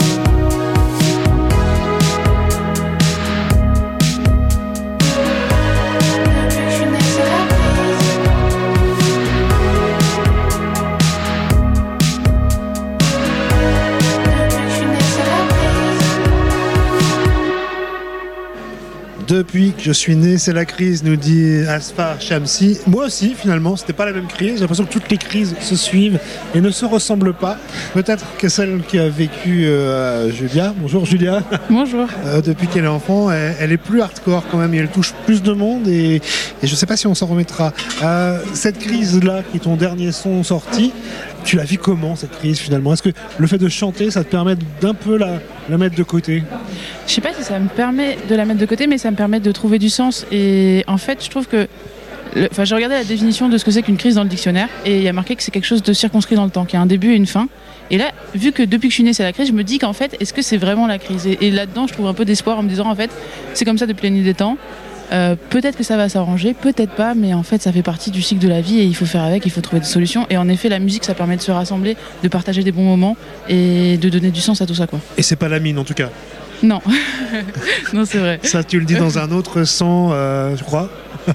Depuis que je suis né c'est la crise. Depuis que je suis né, c'est la crise, nous dit Asfar Shamsi. Moi aussi, finalement, c'était pas la même crise. J'ai l'impression que toutes les crises se suivent et ne se ressemblent pas. Peut-être que celle qui a vécu Julia. Bonjour Julia. Bonjour. Depuis qu'elle est enfant, elle est plus hardcore quand même et elle touche plus de monde et je sais pas si on s'en remettra. Cette crise-là, qui est ton dernier son sorti, tu l'as vu comment cette crise finalement? Est-ce que le fait de chanter, ça te permet d'un peu la mettre de côté? Je sais pas si ça me permet de la mettre de côté, mais ça me permet de trouver du sens. Et en fait, je trouve que... j'ai regardé la définition de ce que c'est qu'une crise dans le dictionnaire et il y a marqué que c'est quelque chose de circonscrit dans le temps, qui a un début et une fin. Et là, vu que depuis que je suis née, c'est la crise, je me dis qu'en fait, est-ce que c'est vraiment la crise? Et là-dedans, je trouve un peu d'espoir en me disant, en fait, c'est comme ça depuis la nuit des temps. Peut-être que ça va s'arranger, peut-être pas, mais en fait ça fait partie du cycle de la vie et il faut faire avec, il faut trouver des solutions. Et en effet, la musique, ça permet de se rassembler, de partager des bons moments et de donner du sens à tout ça, quoi. Et c'est pas la mine en tout cas? Non. Non, c'est vrai. Ça, tu le dis dans un autre son, je crois.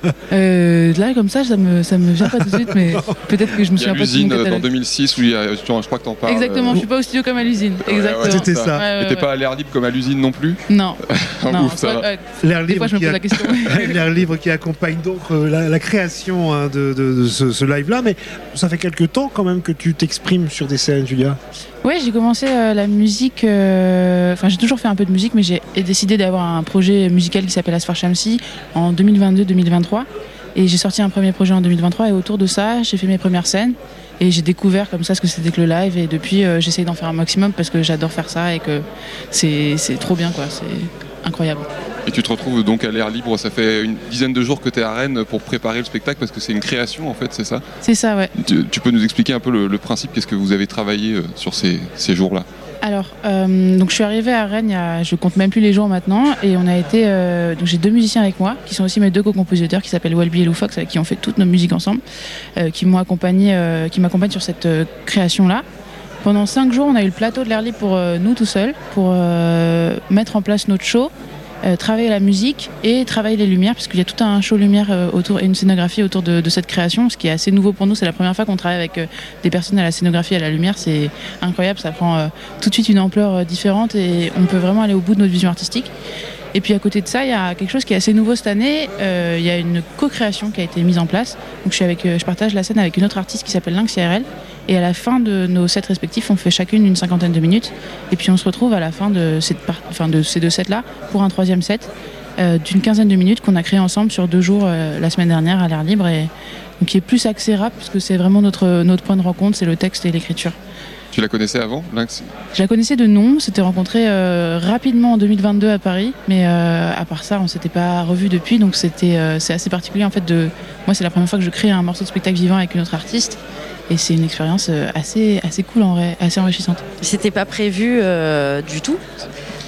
Là, comme ça me vient pas tout de suite, mais peut-être que je me souviens pas de l'usine dans 2006 où je crois que t'en parles. Exactement, je suis pas au studio comme à l'usine. Exactement. Ouais, c'était ça. Ouais, t'es pas à l'air libre comme à l'usine non plus? Non. Non, ouf, ça va. L'air libre, je me pose la question. L'air libre qui accompagne donc la création de ce live-là, mais ça fait quelques temps quand même que tu t'exprimes sur des scènes, Julia. Ouais, j'ai commencé la musique. J'ai toujours fait un peu de musique, mais j'ai décidé d'avoir un projet musical qui s'appelle Asfar Shamsi en 2022-2023. Et j'ai sorti un premier projet en 2023. Et autour de ça, j'ai fait mes premières scènes. Et j'ai découvert comme ça ce que c'était que le live. Et depuis, j'essaye d'en faire un maximum parce que j'adore faire ça et que c'est trop bien, quoi. C'est incroyable. Et tu te retrouves donc à l'air libre, ça fait une dizaine de jours que tu es à Rennes pour préparer le spectacle parce que c'est une création en fait, c'est ça? C'est ça, ouais. Tu peux nous expliquer un peu le principe, qu'est-ce que vous avez travaillé sur ces jours-là? Alors, donc je suis arrivée à Rennes, je compte même plus les jours maintenant, et on a été, donc j'ai 2 musiciens avec moi, qui sont aussi mes 2 co-compositeurs, qui s'appellent Walby et Lou Fox, avec qui on fait toutes nos musiques ensemble, qui m'accompagnent sur cette création-là. Pendant 5 jours, on a eu le plateau de l'air libre pour nous tout seuls, pour mettre en place notre show, travailler la musique et travailler les lumières, parce qu'il y a tout un show lumière autour et une scénographie autour de cette création, ce qui est assez nouveau pour nous. C'est la première fois qu'on travaille avec des personnes à la scénographie et à la lumière. C'est incroyable, ça prend tout de suite une ampleur différente et on peut vraiment aller au bout de notre vision artistique. Et puis à côté de ça, il y a quelque chose qui est assez nouveau cette année. Il y a une co-création qui a été mise en place. Donc je partage la scène avec une autre artiste qui s'appelle Lynx IRL. Et à la fin de nos sets respectifs, on fait chacune une 50aine de minutes. Et puis on se retrouve à la fin de ces 2 sets-là pour un 3e set d'une 15aine de minutes qu'on a créé ensemble sur 2 jours la semaine dernière à l'air libre. Et donc qui est plus axé rap, parce que c'est vraiment notre point de rencontre, c'est le texte et l'écriture. Tu la connaissais avant, Lynx? Je la connaissais de nom, on s'était rencontrés rapidement en 2022 à Paris, mais à part ça, on s'était pas revus depuis, donc c'est assez particulier en fait. Moi, c'est la première fois que je crée un morceau de spectacle vivant avec une autre artiste, et c'est une expérience assez cool en vrai, assez enrichissante. C'était pas prévu du tout?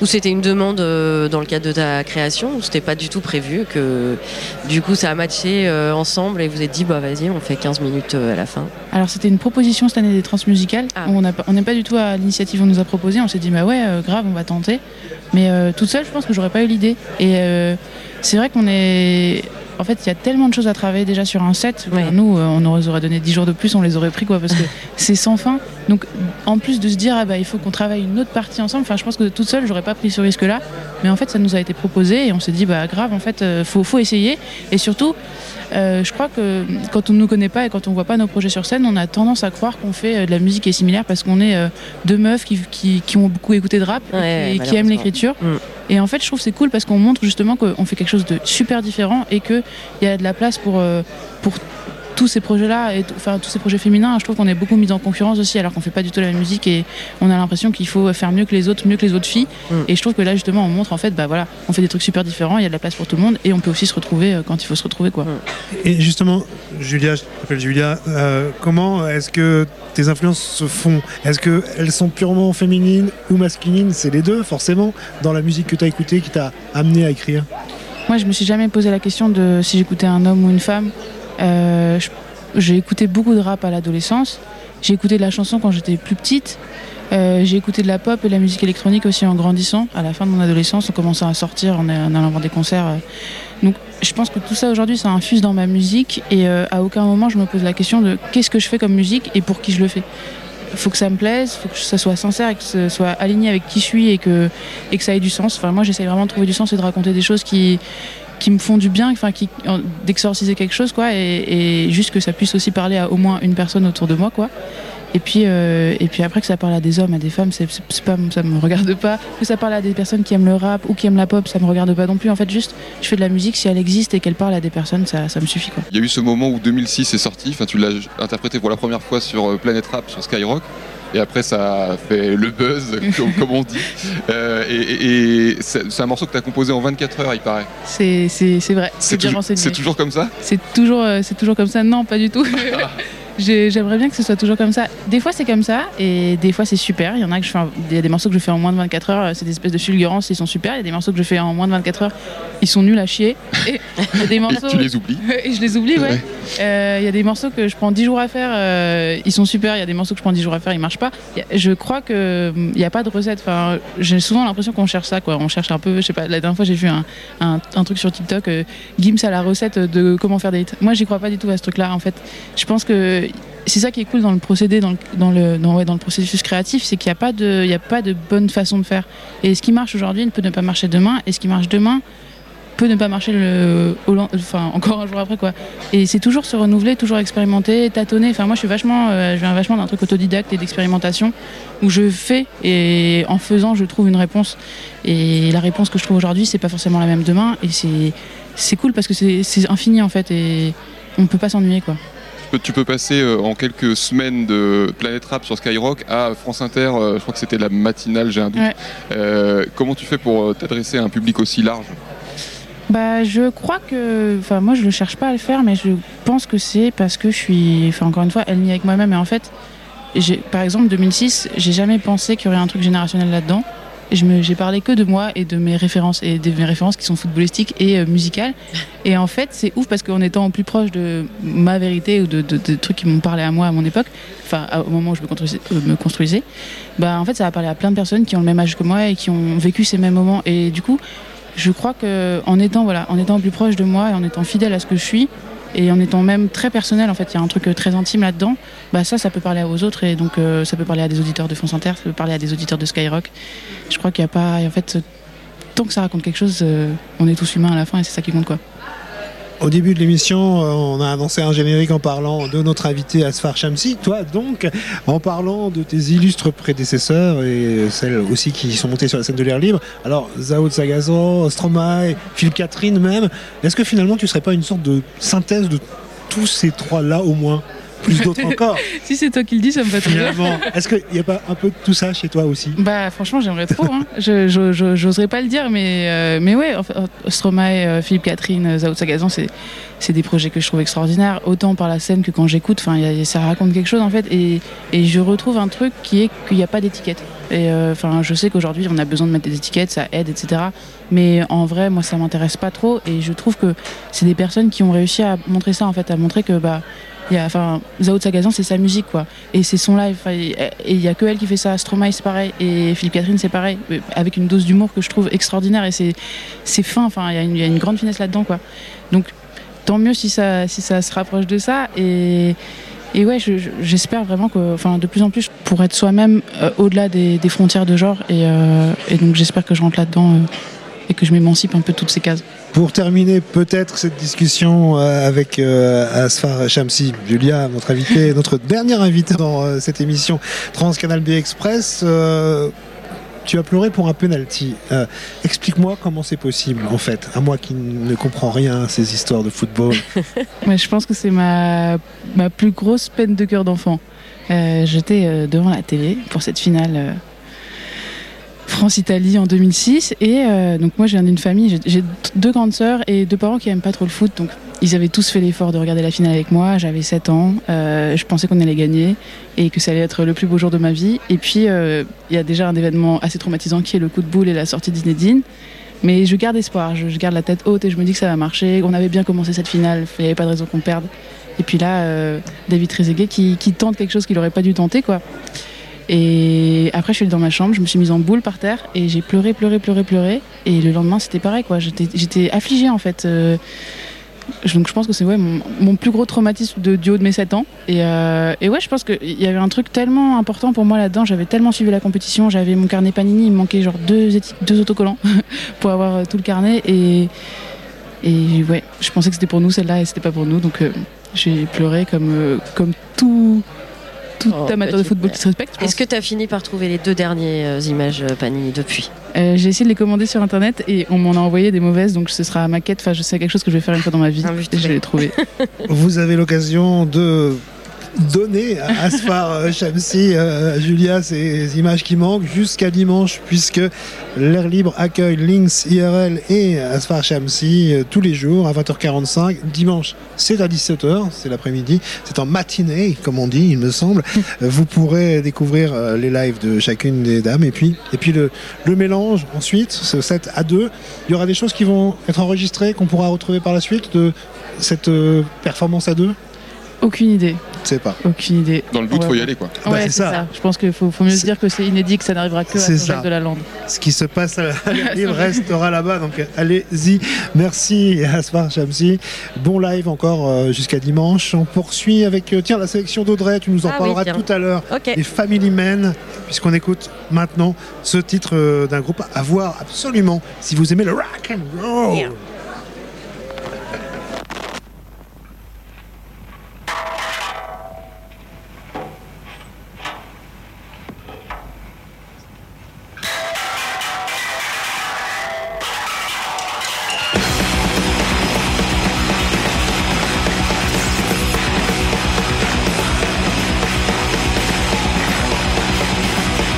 ou c'était une demande dans le cadre de ta création, ou c'était pas du tout prévu, que du coup ça a matché ensemble et vous êtes dit bah vas-y on fait 15 minutes à la fin? Alors c'était une proposition cette année des transmusicales. On n'est pas du tout à l'initiative, on nous a proposé, on s'est dit bah ouais grave on va tenter. Mais toute seule je pense que j'aurais pas eu l'idée. Et c'est vrai qu'on est... En fait, il y a tellement de choses à travailler déjà sur un set. Ouais. Nous, on nous aurait donné 10 jours de plus, on les aurait pris quoi, parce que c'est sans fin. Donc, en plus de se dire, ah bah, il faut qu'on travaille une autre partie ensemble. Enfin, je pense que toute seule, j'aurais pas pris ce risque-là. Mais en fait, ça nous a été proposé et on s'est dit, bah grave, en fait, faut essayer. Et surtout, je crois que quand on ne nous connaît pas et quand on voit pas nos projets sur scène, on a tendance à croire qu'on fait de la musique qui est similaire parce qu'on est deux meufs qui ont beaucoup écouté de rap et qui aiment l'écriture. Et en fait, je trouve que c'est cool parce qu'on montre justement qu'on fait quelque chose de super différent et qu'il y a de la place pour tous ces projets-là, enfin tous ces projets féminins. Je trouve qu'on est beaucoup mis en concurrence aussi, alors qu'on fait pas du tout la même musique et on a l'impression qu'il faut faire mieux que les autres filles. Et je trouve que là justement, on montre en fait, bah voilà, on fait des trucs super différents, il y a de la place pour tout le monde et on peut aussi se retrouver quand il faut se retrouver quoi. Et justement, Julia, je t'appelle Julia, comment est-ce que tes influences se font? Est-ce qu'elles sont purement féminines ou masculines? C'est les deux forcément dans la musique que tu as écoutée qui t'a amené à écrire. Moi, je me suis jamais posé la question de si j'écoutais un homme ou une femme. J'ai écouté beaucoup de rap à l'adolescence. J'ai écouté de la chanson quand j'étais plus petite. J'ai écouté de la pop et de la musique électronique aussi en grandissant. À la fin de mon adolescence, on commençait à sortir en allant voir des concerts. Donc, je pense que tout ça aujourd'hui, ça infuse dans ma musique et à aucun moment je me pose la question de qu'est-ce que je fais comme musique et pour qui je le fais. Il faut que ça me plaise, il faut que ça soit sincère et que ça soit aligné avec qui je suis et que ça ait du sens. Enfin, moi, j'essaie vraiment de trouver du sens et de raconter des choses qui me font du bien, enfin d'exorciser quelque chose quoi, et juste que ça puisse aussi parler à au moins une personne autour de moi quoi. Et puis après que ça parle à des hommes, à des femmes, c'est pas, ça me regarde pas. Que ça parle à des personnes qui aiment le rap ou qui aiment la pop, ça me regarde pas non plus. En fait, juste, je fais de la musique, si elle existe et qu'elle parle à des personnes, ça me suffit quoi. Il y a eu ce moment où 2006 est sorti, enfin tu l'as interprété pour la première fois sur Planet Rap, sur Skyrock. Et après, ça a fait le buzz, comme on dit. Et c'est un morceau que tu as composé en 24 heures, il paraît. C'est vrai. C'est toujours comme ça ? C'est toujours comme ça. Non, pas du tout. J'aimerais bien que ce soit toujours comme ça. Des fois c'est comme ça et des fois c'est super. Il y en a il y a des morceaux que je fais en moins de 24 heures, c'est des espèces de fulgurances, ils sont super. Il y a des morceaux que je fais en moins de 24 heures, ils sont nuls à chier. Et il y a des morceaux... Et tu les oublies. Et je les oublie, ouais. Il y a des morceaux que je prends 10 jours à faire, ils sont super. Il y a des morceaux que je prends 10 jours à faire, ils marchent pas. Je crois qu'il n'y a pas de recette. Enfin, j'ai souvent l'impression qu'on cherche ça, quoi. On cherche un peu, je sais pas, la dernière fois j'ai vu un truc sur TikTok, Gims a la recette de comment faire des hits. Moi j'y crois pas du tout à ce truc-là en fait. Je pense que c'est ça qui est cool dans le procédé, dans le processus créatif, c'est qu'il n'y a pas de bonne façon de faire. Et ce qui marche aujourd'hui ne peut ne pas marcher demain, et ce qui marche demain peut ne pas marcher encore un jour après quoi. Et c'est toujours se renouveler, toujours expérimenter, tâtonner. Enfin moi je viens vachement d'un truc autodidacte et d'expérimentation où je fais et en faisant je trouve une réponse. Et la réponse que je trouve aujourd'hui c'est pas forcément la même demain et c'est cool parce que c'est infini en fait et on peut pas s'ennuyer quoi. Tu peux passer en quelques semaines de Planet Rap sur Skyrock à France Inter, je crois que c'était la matinale, j'ai un doute. Ouais. Comment tu fais pour t'adresser à un public aussi large ? Bah, je crois que, moi je ne cherche pas à le faire, mais je pense que c'est parce que je suis, encore une fois, alignée avec moi-même. Et en fait, par exemple, 2006, j'ai jamais pensé qu'il y aurait un truc générationnel là-dedans. J'ai parlé que de moi et de mes références qui sont footballistiques et musicales. Et en fait, c'est ouf parce qu'en étant plus proche de ma vérité ou de trucs qui m'ont parlé à moi à mon époque, au moment où je me construisais, bah en fait, ça a parlé à plein de personnes qui ont le même âge que moi et qui ont vécu ces mêmes moments. Et du coup, je crois que en étant plus proche de moi et en étant fidèle à ce que je suis et en étant même très personnel, en fait, il y a un truc très intime là-dedans. Bah ça peut parler aux autres et donc ça peut parler à des auditeurs de France Inter, ça peut parler à des auditeurs de Skyrock. Je crois qu'il n'y a pas, en fait, tant que ça raconte quelque chose, on est tous humains à la fin et c'est ça qui compte quoi. Au début de l'émission, on a annoncé un générique en parlant de notre invité Asfar Shamsi. Toi, donc, en parlant de tes illustres prédécesseurs et celles aussi qui sont montées sur la scène de l'air libre, alors Zao de Sagazan, Stromae, Phil Catherine même, est-ce que finalement tu ne serais pas une sorte de synthèse de tous ces trois-là au moins ? plus d'autres encore. Si c'est toi qui le dis, ça me fait trop bien. Finalement, est-ce qu'il n'y a pas un peu de tout ça chez toi aussi? Bah franchement, j'aimerais trop. Hein. J'oserais pas le dire, mais ouais, Stromae, Philippe Catherine, Zao de Sagazan, c'est des projets que je trouve extraordinaires, autant par la scène que quand j'écoute. Enfin, ça raconte quelque chose en fait, et je retrouve un truc qui est qu'il n'y a pas d'étiquette. Et enfin, je sais qu'aujourd'hui on a besoin de mettre des étiquettes, ça aide, etc. Mais en vrai, moi, ça m'intéresse pas trop, et je trouve que c'est des personnes qui ont réussi à montrer ça en fait, à montrer que Zao de Sagazan, c'est sa musique, quoi, et c'est son live. Et il y a que elle qui fait ça. Stromae, c'est pareil, et Philippe Catherine, c'est pareil, avec une dose d'humour que je trouve extraordinaire, et c'est fin. Enfin, il y a une grande finesse là-dedans, quoi. Donc tant mieux si ça se rapproche de ça, et ouais, j'espère vraiment que, enfin, de plus en plus, pour être soi-même au-delà des frontières de genre, et donc j'espère que je rentre là-dedans et que je m'émancipe un peu de toutes ces cases. Pour terminer peut-être cette discussion avec Asfar Shamsi, Julia, notre dernière invitée dans cette émission Transcanal B Express, tu as pleuré pour un penalty. Explique-moi comment c'est possible, en fait, à moi qui ne comprends rien à ces histoires de football. Ouais, je pense que c'est ma plus grosse peine de cœur d'enfant. J'étais devant la télé pour cette finale France-Italie en 2006, et donc moi je viens d'une famille, j'ai 2 grandes sœurs et 2 parents qui aiment pas trop le foot, donc ils avaient tous fait l'effort de regarder la finale avec moi. J'avais 7 ans, je pensais qu'on allait gagner et que ça allait être le plus beau jour de ma vie, et puis il y a déjà un événement assez traumatisant qui est le coup de boule et la sortie d'Zinedine, mais je garde espoir, je garde la tête haute et je me dis que ça va marcher. On avait bien commencé cette finale, il n'y avait pas de raison qu'on perde, et puis là David Trezeguet qui tente quelque chose qu'il n'aurait pas dû tenter, quoi. Et après je suis allée dans ma chambre, je me suis mise en boule par terre et j'ai pleuré, et le lendemain c'était pareil, quoi. J'étais affligée en fait, donc je pense que c'est mon plus gros traumatisme du haut de mes 7 ans, et ouais, je pense qu'il y avait un truc tellement important pour moi là-dedans. J'avais tellement suivi la compétition, j'avais mon carnet Panini, il me manquait genre 2 autocollants pour avoir tout le carnet, et ouais, je pensais que c'était pour nous celle-là et c'était pas pour nous, donc j'ai pleuré comme tout amateur de football qui se respecte. Est-ce que tu as fini par trouver les 2 dernières images Panini depuis? J'ai essayé de les commander sur internet et on m'en a envoyé des mauvaises, donc ce sera à ma quête. Enfin, c'est quelque chose que je vais faire une fois dans ma vie, et je vais les trouver. Vous avez l'occasion de donner à Asfar Shamsi, Julia, ces images qui manquent jusqu'à dimanche, puisque l'Air Libre accueille Lynx IRL et Asfar Shamsi tous les jours à 20h45. Dimanche, c'est à 17h, c'est l'après-midi, c'est en matinée, comme on dit, il me semble. Vous pourrez découvrir les lives de chacune des dames, et puis le mélange ensuite, ce set à 2. Il y aura des choses qui vont être enregistrées, qu'on pourra retrouver par la suite de cette performance à 2. Aucune idée. C'est pas. Aucune idée. Dans le but, il faut y aller, quoi. Ouais, c'est ça. Je pense qu'il faut mieux se dire que c'est inédit, que ça n'arrivera que à Saint-Jacques-de-la-Lande. Ce qui se passe à la Libre restera là-bas, donc allez-y. Merci Asfar Shamsi. Bon live encore jusqu'à dimanche. On poursuit avec la sélection d'Audrey. Tu nous en parleras tout à l'heure. Okay. Les Family Men, puisqu'on écoute maintenant ce titre d'un groupe à voir absolument si vous aimez le rock and roll. Yeah.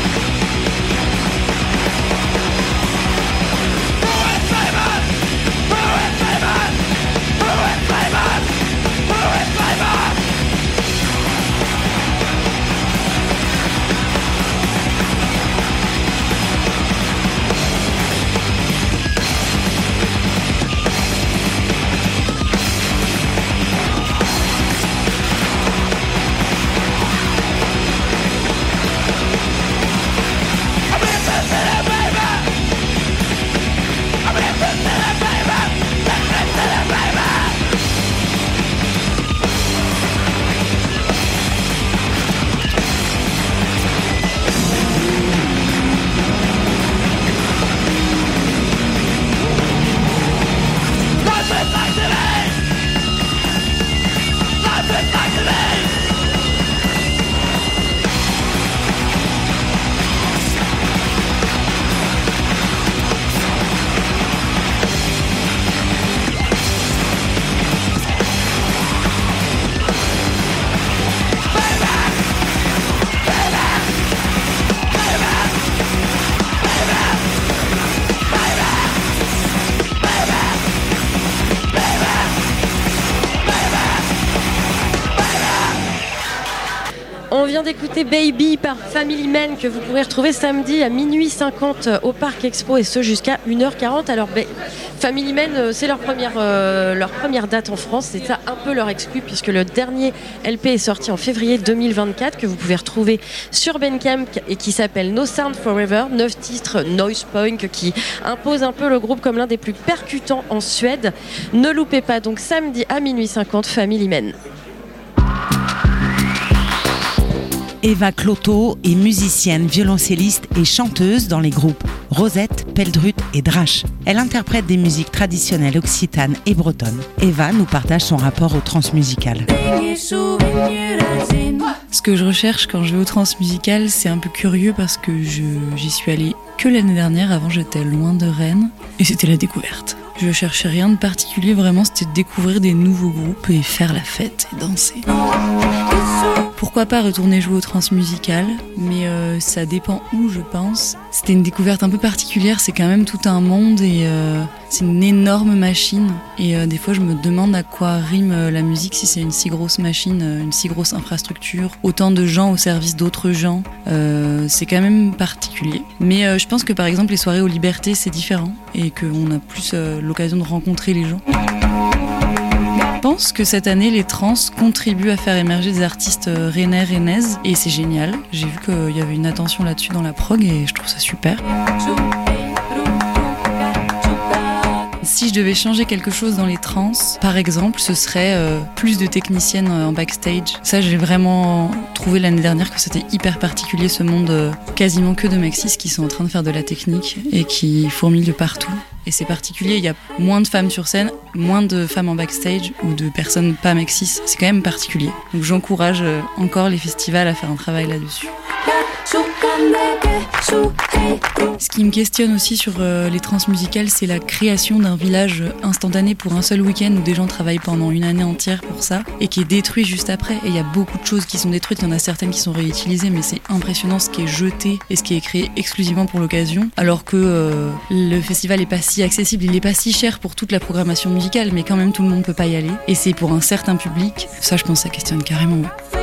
Famous! vient d'écouter Baby par Family Man que vous pourrez retrouver samedi à minuit 50 au Parc Expo et ce jusqu'à 1h40. Alors Family Man, c'est leur première date en France, c'est ça un peu leur exclu puisque le dernier LP est sorti en février 2024 que vous pouvez retrouver sur Bandcamp et qui s'appelle No Sound Forever, 9 titres noise punk qui impose un peu le groupe comme l'un des plus percutants en Suède. Ne loupez pas donc samedi à minuit 50 Family Man. Eva Clotho est musicienne, violoncelliste et chanteuse dans les groupes Rosette, Peldrut et Drache. Elle interprète des musiques traditionnelles occitanes et bretonnes. Eva nous partage son rapport au transmusical. Ce que je recherche quand je vais au transmusical, c'est un peu curieux parce que j'y suis allée que l'année dernière. Avant, j'étais loin de Rennes et c'était la découverte. Je cherchais rien de particulier, vraiment, c'était de découvrir des nouveaux groupes et faire la fête et danser. Pourquoi pas retourner jouer au transmusical, mais ça dépend où, je pense. C'était une découverte un peu particulière, c'est quand même tout un monde et c'est une énorme machine. Et des fois, je me demande à quoi rime la musique si c'est une si grosse machine, une si grosse infrastructure, autant de gens au service d'autres gens. C'est quand même particulier. Mais je pense que par exemple, les soirées aux Libertés, c'est différent et qu'on a plus l'occasion de rencontrer les gens. Je pense que cette année, les trans contribuent à faire émerger des artistes rennais, rennaises et c'est génial. J'ai vu qu'il y avait une attention là-dessus dans la prog et je trouve ça super. Si je devais changer quelque chose dans les trans, par exemple, ce serait plus de techniciennes en backstage. Ça, j'ai vraiment trouvé l'année dernière que c'était hyper particulier, ce monde quasiment que de mecs cis qui sont en train de faire de la technique et qui fourmillent de partout. Et c'est particulier, il y a moins de femmes sur scène, moins de femmes en backstage ou de personnes pas mecs cis. C'est quand même particulier. Donc j'encourage encore les festivals à faire un travail là-dessus. Ce qui me questionne aussi sur les transmusicales, c'est la création d'un village instantané pour un seul week-end où des gens travaillent pendant une année entière pour ça et qui est détruit juste après. Et il y a beaucoup de choses qui sont détruites, il y en a certaines qui sont réutilisées, mais c'est impressionnant ce qui est jeté et ce qui est créé exclusivement pour l'occasion. Alors que le festival est pas si accessible, il est pas si cher pour toute la programmation musicale, mais quand même tout le monde peut pas y aller. Et c'est pour un certain public, ça je pense que ça questionne carrément.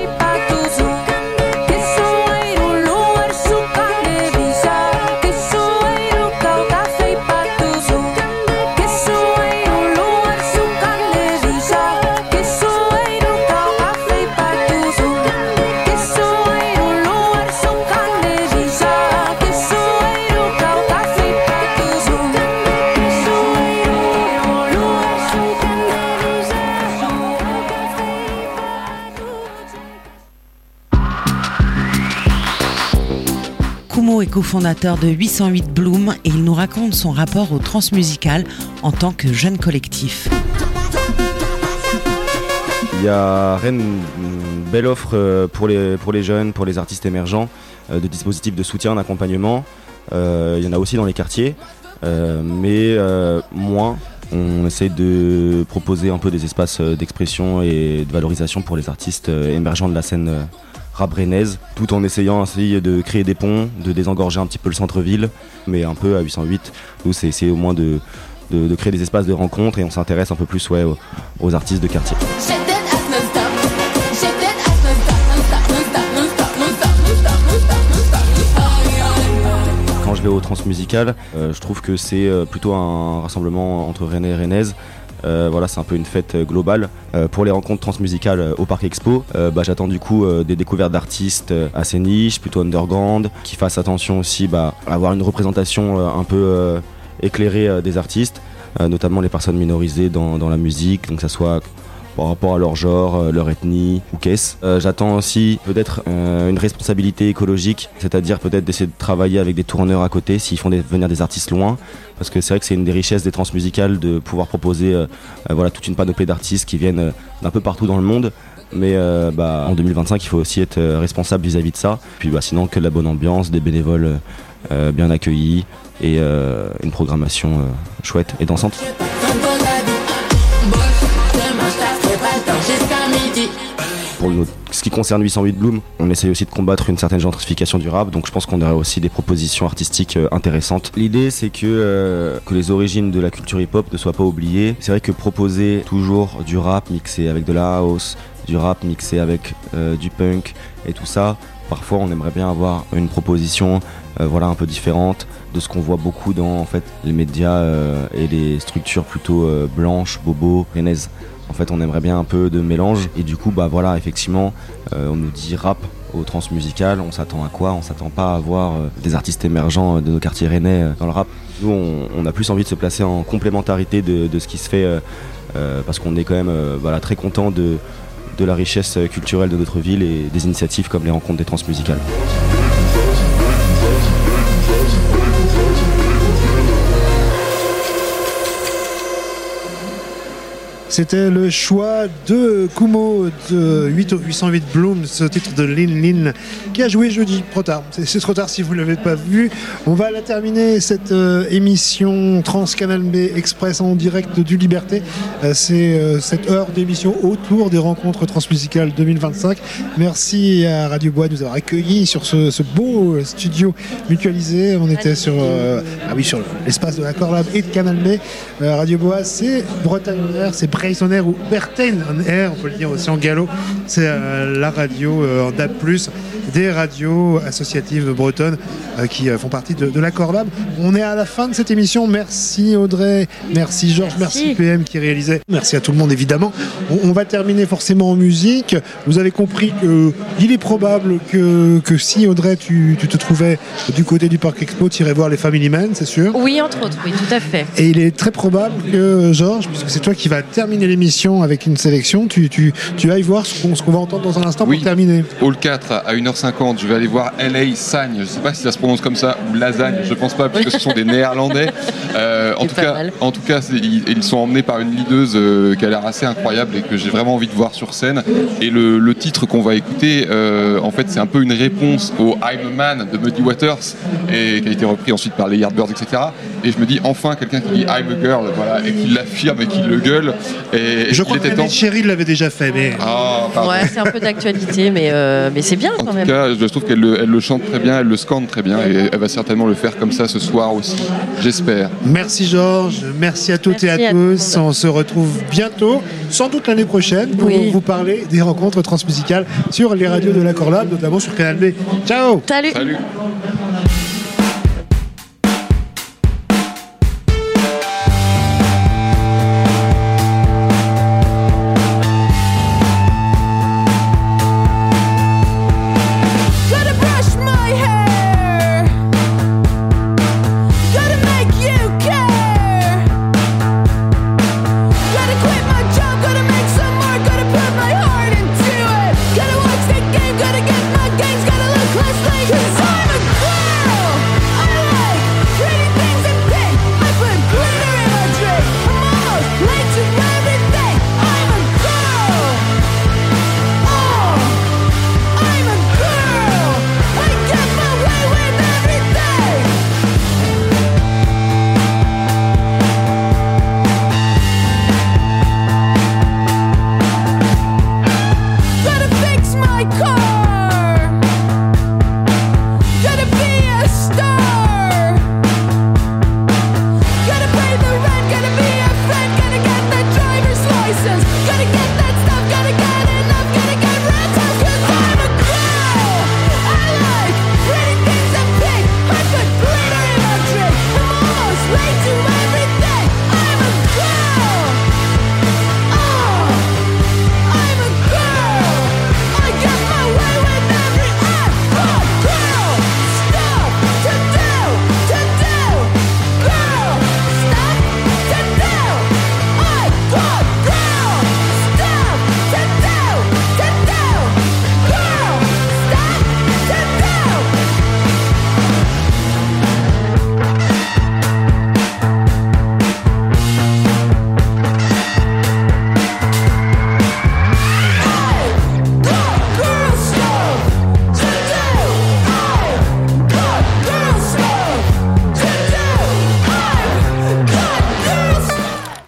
Kumo est cofondateur de 808 Bloom et il nous raconte son rapport au transmusical en tant que jeune collectif. Il y a à Rennes une belle offre pour les jeunes, pour les artistes émergents, de dispositifs de soutien, d'accompagnement. Il y en a aussi dans les quartiers, mais moins. On essaie de proposer un peu des espaces d'expression et de valorisation pour les artistes émergents de la scène rap rennaise, tout en essayant ainsi de créer des ponts, de désengorger un petit peu le centre-ville, mais un peu à 808. Nous, c'est essayer au moins de créer des espaces de rencontre et on s'intéresse un peu plus aux artistes de quartier. Quand je vais au transmusical, je trouve que c'est plutôt un rassemblement entre Rennais et Rennaises. Voilà, c'est un peu une fête globale. Pour les rencontres transmusicales au Parc Expo, j'attends du coup des découvertes d'artistes assez niches, plutôt underground, qui fassent attention aussi à avoir une représentation un peu éclairée des artistes, notamment les personnes minorisées dans la musique, donc que ça soit par rapport à leur genre, leur ethnie ou qu'est-ce. J'attends aussi peut-être une responsabilité écologique, c'est-à-dire peut-être d'essayer de travailler avec des tourneurs à côté s'ils font venir des artistes loin, parce que c'est vrai que c'est une des richesses des transmusicales de pouvoir proposer toute une panoplie d'artistes qui viennent d'un peu partout dans le monde. Mais en 2025, il faut aussi être responsable vis-à-vis de ça. Puis sinon, que de la bonne ambiance, des bénévoles bien accueillis et une programmation chouette et dansante. Pour ce qui concerne 808 Bloom, on essaye aussi de combattre une certaine gentrification du rap, donc je pense qu'on aurait aussi des propositions artistiques intéressantes. L'idée, c'est que les origines de la culture hip-hop ne soient pas oubliées. C'est vrai que proposer toujours du rap mixé avec de la house, du rap mixé avec du punk et tout ça. Parfois on aimerait bien avoir une proposition un peu différente de ce qu'on voit beaucoup dans en fait, les médias et les structures plutôt blanches, bobo, rennaises. En fait on aimerait bien un peu de mélange et du coup effectivement on nous dit rap au transmusical, on s'attend à quoi? On s'attend pas à voir des artistes émergents de nos quartiers rennais dans le rap. Nous on a plus envie de se placer en complémentarité de ce qui se fait parce qu'on est quand même très content de la richesse culturelle de notre ville et des initiatives comme les rencontres des transmusicales. C'était le choix de Kumo de 808 Bloom, ce titre de Lin Lin qui a joué jeudi, trop tard. C'est trop tard si vous ne l'avez pas vu. On va la terminer cette émission Transcanal B Express en direct du Liberté. C'est cette heure d'émission autour des rencontres transmusicales 2025. Merci à Radio Bois de nous avoir accueillis sur ce beau studio mutualisé. On était sur l'espace de l'Accord Lab et de Canal B. Radio Bois, c'est Bretagne en Air, c'est Brace on Air ou Bertain on Air, on peut le dire aussi en gallo. C'est la radio en DAB+, des radios associatives bretonnes qui font partie de l'Accord Lab. On est à la fin de cette émission. Merci Audrey, merci Georges, merci PM qui réalisait. Merci à tout le monde évidemment. On va terminer forcément en musique. Vous avez compris qu'il est probable que si Audrey tu te trouvais du côté du Parc Expo, tu irais voir les Family Men, c'est sûr? Oui, entre autres, oui, tout à fait. Et il est très probable que Georges, puisque c'est toi qui vas terminer l'émission avec une sélection, tu ailles voir ce qu'on va entendre dans un instant pour terminer. Hall 4 à 1h50, je vais aller voir LA Sagne, je sais pas si ça se prononce comme ça, ou Lasagne, je pense pas, puisque ce sont des Néerlandais. En tout cas, ils sont emmenés par une leaduse qui a l'air assez incroyable et que j'ai vraiment envie de voir sur scène. Et le titre qu'on va écouter, en fait, c'est un peu une réponse au I'm a Man de Muddy Waters, et qui a été repris ensuite par les Yardbirds, etc. Et je me dis, enfin, quelqu'un qui dit I'm a Girl, voilà, et qui l'affirme et qui le gueule. Et je crois que Cheryl l'avait déjà fait, mais... ouais, c'est un peu d'actualité, mais c'est bien quand même. En tout cas, je trouve qu'elle le chante très bien, elle le scande très bien, et elle va certainement le faire comme ça ce soir aussi, j'espère. Merci Georges, merci à toutes et à tous. On se retrouve bientôt, sans doute l'année prochaine, pour vous parler des rencontres transmusicales sur les radios de l'Accord Lab, notamment sur Canal B. Ciao. Salut. Salut.